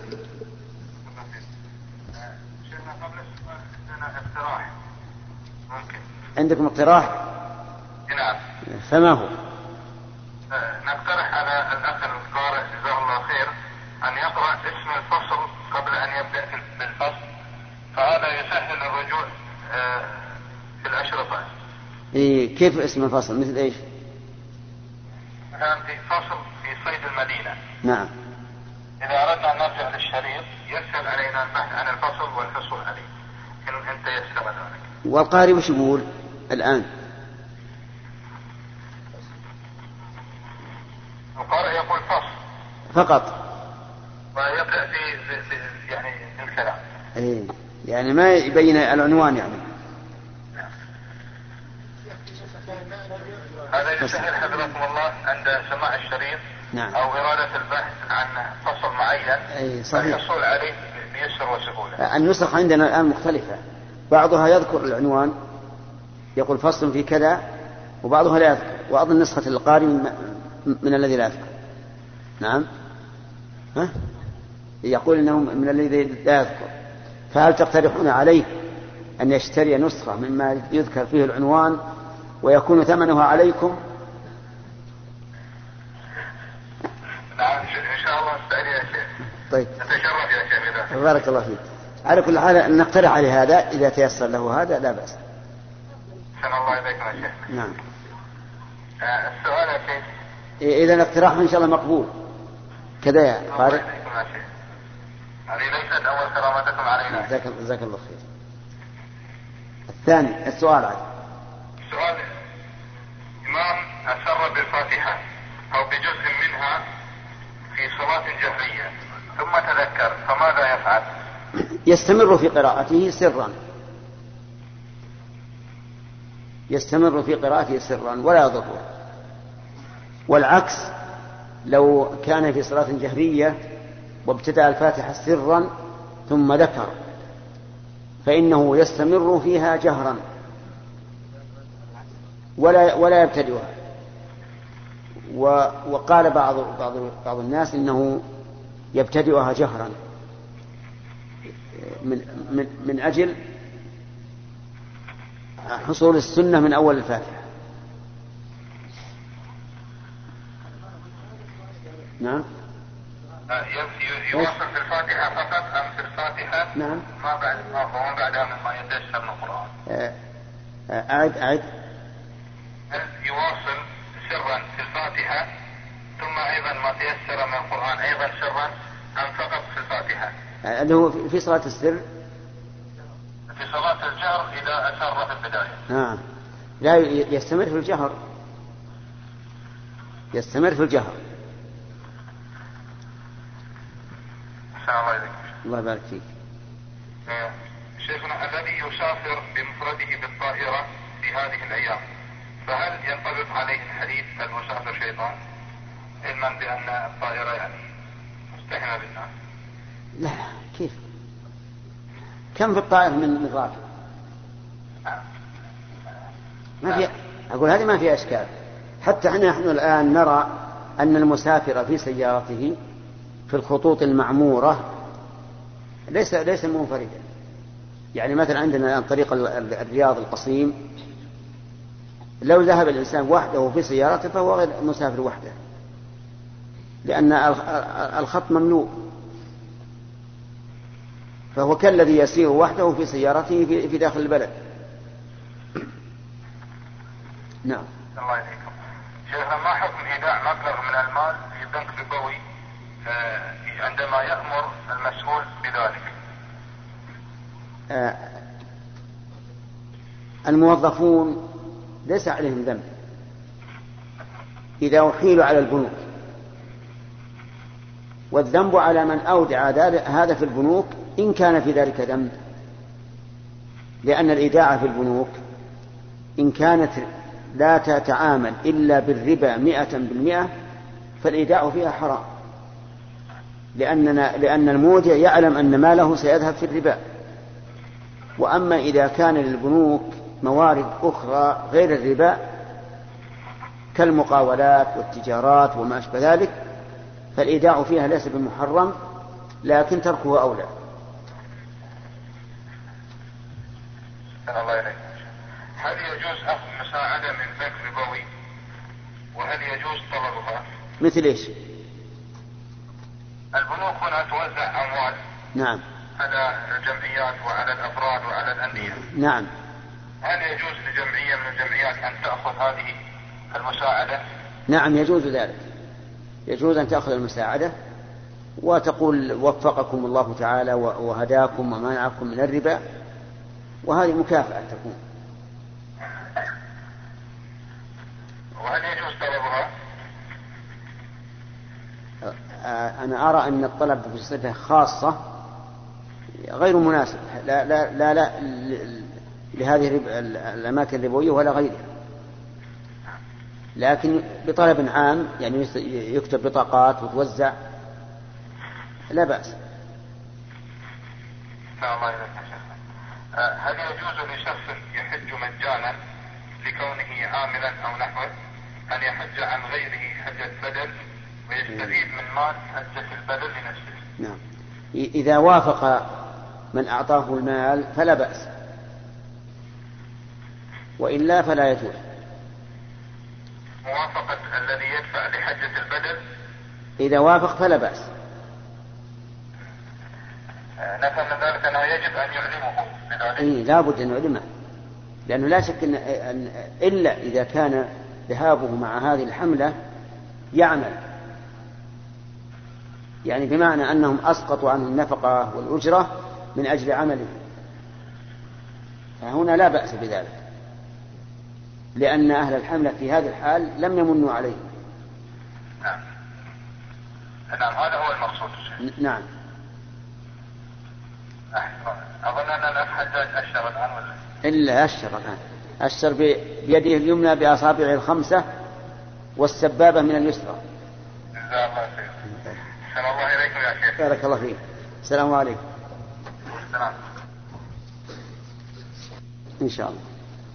عندكم اقتراح؟ نعم. فما هو؟ نقترح على الأخ القارئ جزاه الله خير أن يقرأ اسم الفصل قبل أن يبدأ بالفصل، فهذا يسهل الرجوع في الأشرطة. إيه كيف اسم الفصل؟ مثل إيش؟ مثلا في فصل في صيد المدينة. نعم. إذا أردنا أن نرجع للشريط يسهل علينا البحث عن الفصل والفصل عليه إن أنت يسر ذلك. والقارئ وش يقول الآن؟ القارئ يقول فصل فقط ويبدأ في يعني الكلام. إيه يعني ما يبين العنوان يعني. هذا يسهل حفظكم الله عند سماع الشريط. نعم. أو إرادة البحث عن فصل معين. أي صحيح. الحصول عليه بيسر وسهولة. النسخ عندنا الآن مختلفة، بعضها يذكر العنوان يقول فصل في كذا، وبعضها لا يذكر، وأظن نسخة القارئ من الذي لا يذكر. نعم. ها؟ يقول إنه من الذي لا يذكر. فهل تقترحون عليه أن يشتري نسخة مما يذكر فيه العنوان ويكون ثمنها عليكم؟ نعم إن شاء الله استعلي يا شيخ. طيب نتشرف يا شيخ إذا. بارك الله فيك. على كل حال نقترح عليه هذا إذا تيسر له هذا لا بأس. سن الله إليكم يا شيخ. نعم. آه السؤال يا شيخ. إذا اقتراح إن شاء الله مقبول كذا يا قارئ. هذه ليست أول كرامتكم علينا. جزاك الله خير. الثاني السؤال عاد. السؤال: إمام أسر بالفاتحة أو بجزء منها في صلاة جهرية ثم تذكر، فماذا يفعل؟ يستمر في قراءته سرا، يستمر في قراءته سرا ولا يضره. والعكس لو كان في صلاة جهرية وابتدأ الفاتحة سرا ثم ذكر فإنه يستمر فيها جهرا ولا ولا يبتدئها. وقال بعض بعض بعض الناس إنه يبتدئها جهرا من من من أجل حصول السنة من أول الفاتحة. نعم. يواصل في الفاتحة فقط أم في الفاتحة؟ نعم. ما بعد ما وما بعدها مما يتيسر من القرآن. أعد أعد. يواصل سرا في الفاتحة ثم أيضا ما تيسر من القرآن أيضا سرا أم فقط في الفاتحة؟ أنه في صلاة السر. في صلاة الجهر إذا أسر في البداية. نعم. لا يستمر في الجهر، يستمر في الجهر. الله يبارك. الله يبارك فيك. شيخنا، الذي يسافر بمفرده بالطائرة في هذه الأيام فهل ينطبق عليه الحديث المسافر شيطان، علما بأن الطائرة يعني مستحمة بالناس؟ لا كيف؟ كم في الطائر من من راكب؟ ما في. أقول هذه ما فيها إشكال. حتى احنا نحن الآن نرى أن المسافر في سيارته في الخطوط المعمورة ليس ليس منفردا. يعني مثلا عندنا الآن طريق الرياض القصيم، لو ذهب الإنسان وحده في سيارته فهو غير مسافر وحده، لأن الخط مملوء، فهو كالذي يسير وحده في سيارته في داخل البلد. نعم. الله يهديكم. شيخنا ما حكم إيداع مبلغ من المال في بنك ربوي عندما يأمر المسؤول بذلك؟ آه الموظفون ليس عليهم ذنب إذا أحيلوا على البنوك، والذنب على من أودع هذا في البنوك إن كان في ذلك ذنب، لأن الإيداع في البنوك إن كانت لا تتعامل إلا بالربا مئة بالمئة فالإيداع فيها حرام، لأننا لأن المودع يعلم أن ماله سيذهب في الربا. وأما إذا كان للبنوك موارد أخرى غير الربا كالمقاولات والتجارات وما أشبه ذلك فالإيداع فيها ليس بمحرم، لكن تركه أولى. الله إليك. هل يجوز أخذ مساعدة من بنك ربوي وهل يجوز طلبها؟ مثل إيش؟ البنوك هنا توزع أموال نعم على الجمعيات وعلى الأفراد وعلى الأندية. نعم. هل يجوز لجمعية من الجمعيات أن تأخذ هذه المساعدة؟ نعم يجوز ذلك، يجوز أن تأخذ المساعدة وتقول وفقكم الله تعالى وهداكم ومنعكم من الربا، وهذه مكافأة تكون. وهل يجوز طلبها؟ أنا أرى أن الطلب بصفة خاصة غير مناسب، لا لا لا, لا لهذه الأماكن الربوية ولا غيرها، لكن بطلب عام يعني يكتب بطاقات وتوزع لا بأس. الله يبارك فيك. هل يجوز لشخص يحج مجانا لكونه عاملا أو نحوه أن يحج عن غيره حجة بدل ويستفيد من مال حجة البدل لنفسه؟ نعم، إذا وافق من أعطاه المال فلا بأس، وإلا فلا يجوز. موافقة الذي يدفع لحجة البدل إذا وافق فلا بأس. نفهم من ذلك أنه يجب أن يعلمه بذلك. إيه لا بد أن يعلمه، لأنه لا شك أن إلا إذا كان ذهابه مع هذه الحملة يعمل، يعني بمعنى أنهم أسقطوا عنه النفقة والأجرة من أجل عمله، فهنا لا بأس بذلك، لأن أهل الحملة في هذه الحال لم يمنوا عليه. نعم نعم هذا هو المقصود. نعم. أظن أن الأخ حجاج أشر الآن ولا؟ إلا أشر الآن، أشر بيده اليمنى بأصابعه الخمسة والسبابة من اليسرى. جزاه الله خير. السلام الله عليكم يا شيخ. بارك الله فيك. السلام عليكم. السلام. إن شاء الله.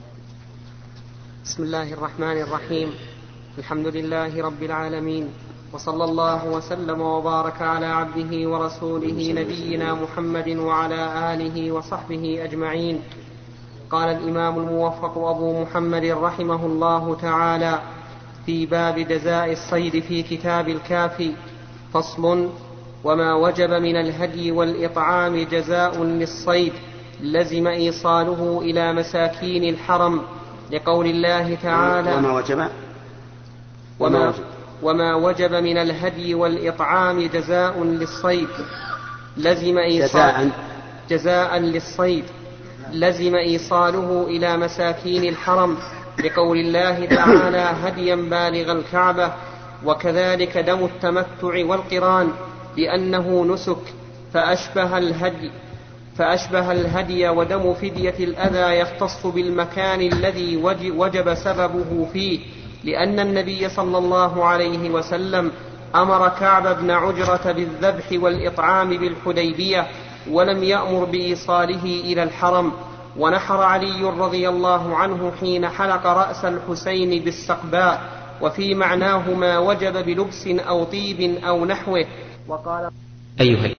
بسم الله الرحمن الرحيم. الحمد لله رب العالمين، وصلى الله وسلم وبارك على عبده ورسوله نبينا محمد وعلى آله وصحبه أجمعين. قال الإمام الموفق أبو محمد رحمه الله تعالى في باب جزاء الصيد في كتاب الكافي: فصل: وما وجب من الهدي والإطعام جزاء للصيد لزم إيصاله إلى مساكين الحرم، لقول الله تعالى: وما وجب وما وجب وما وجب من الهدي والإطعام جزاء للصيد لزم إيصاله جزاء للصيد لزم إيصاله إلى مساكين الحرم، لقول الله تعالى: هديا بالغ الكعبة. وكذلك دم التمتع والقران، لأنه نسك فأشبه الهدي فأشبه الهدي ودم فدية الأذى يختص بالمكان الذي وجب سببه فيه، لأن النبي صلى الله عليه وسلم أمر كعب بن عجرة بالذبح والإطعام بالحديبية، ولم يأمر بإيصاله إلى الحرم. ونحر علي رضي الله عنه حين حلق رأس الحسين بالسقباء، وفي معناه ما وجب بلبس أو طيب أو نحوه. وقال: أيها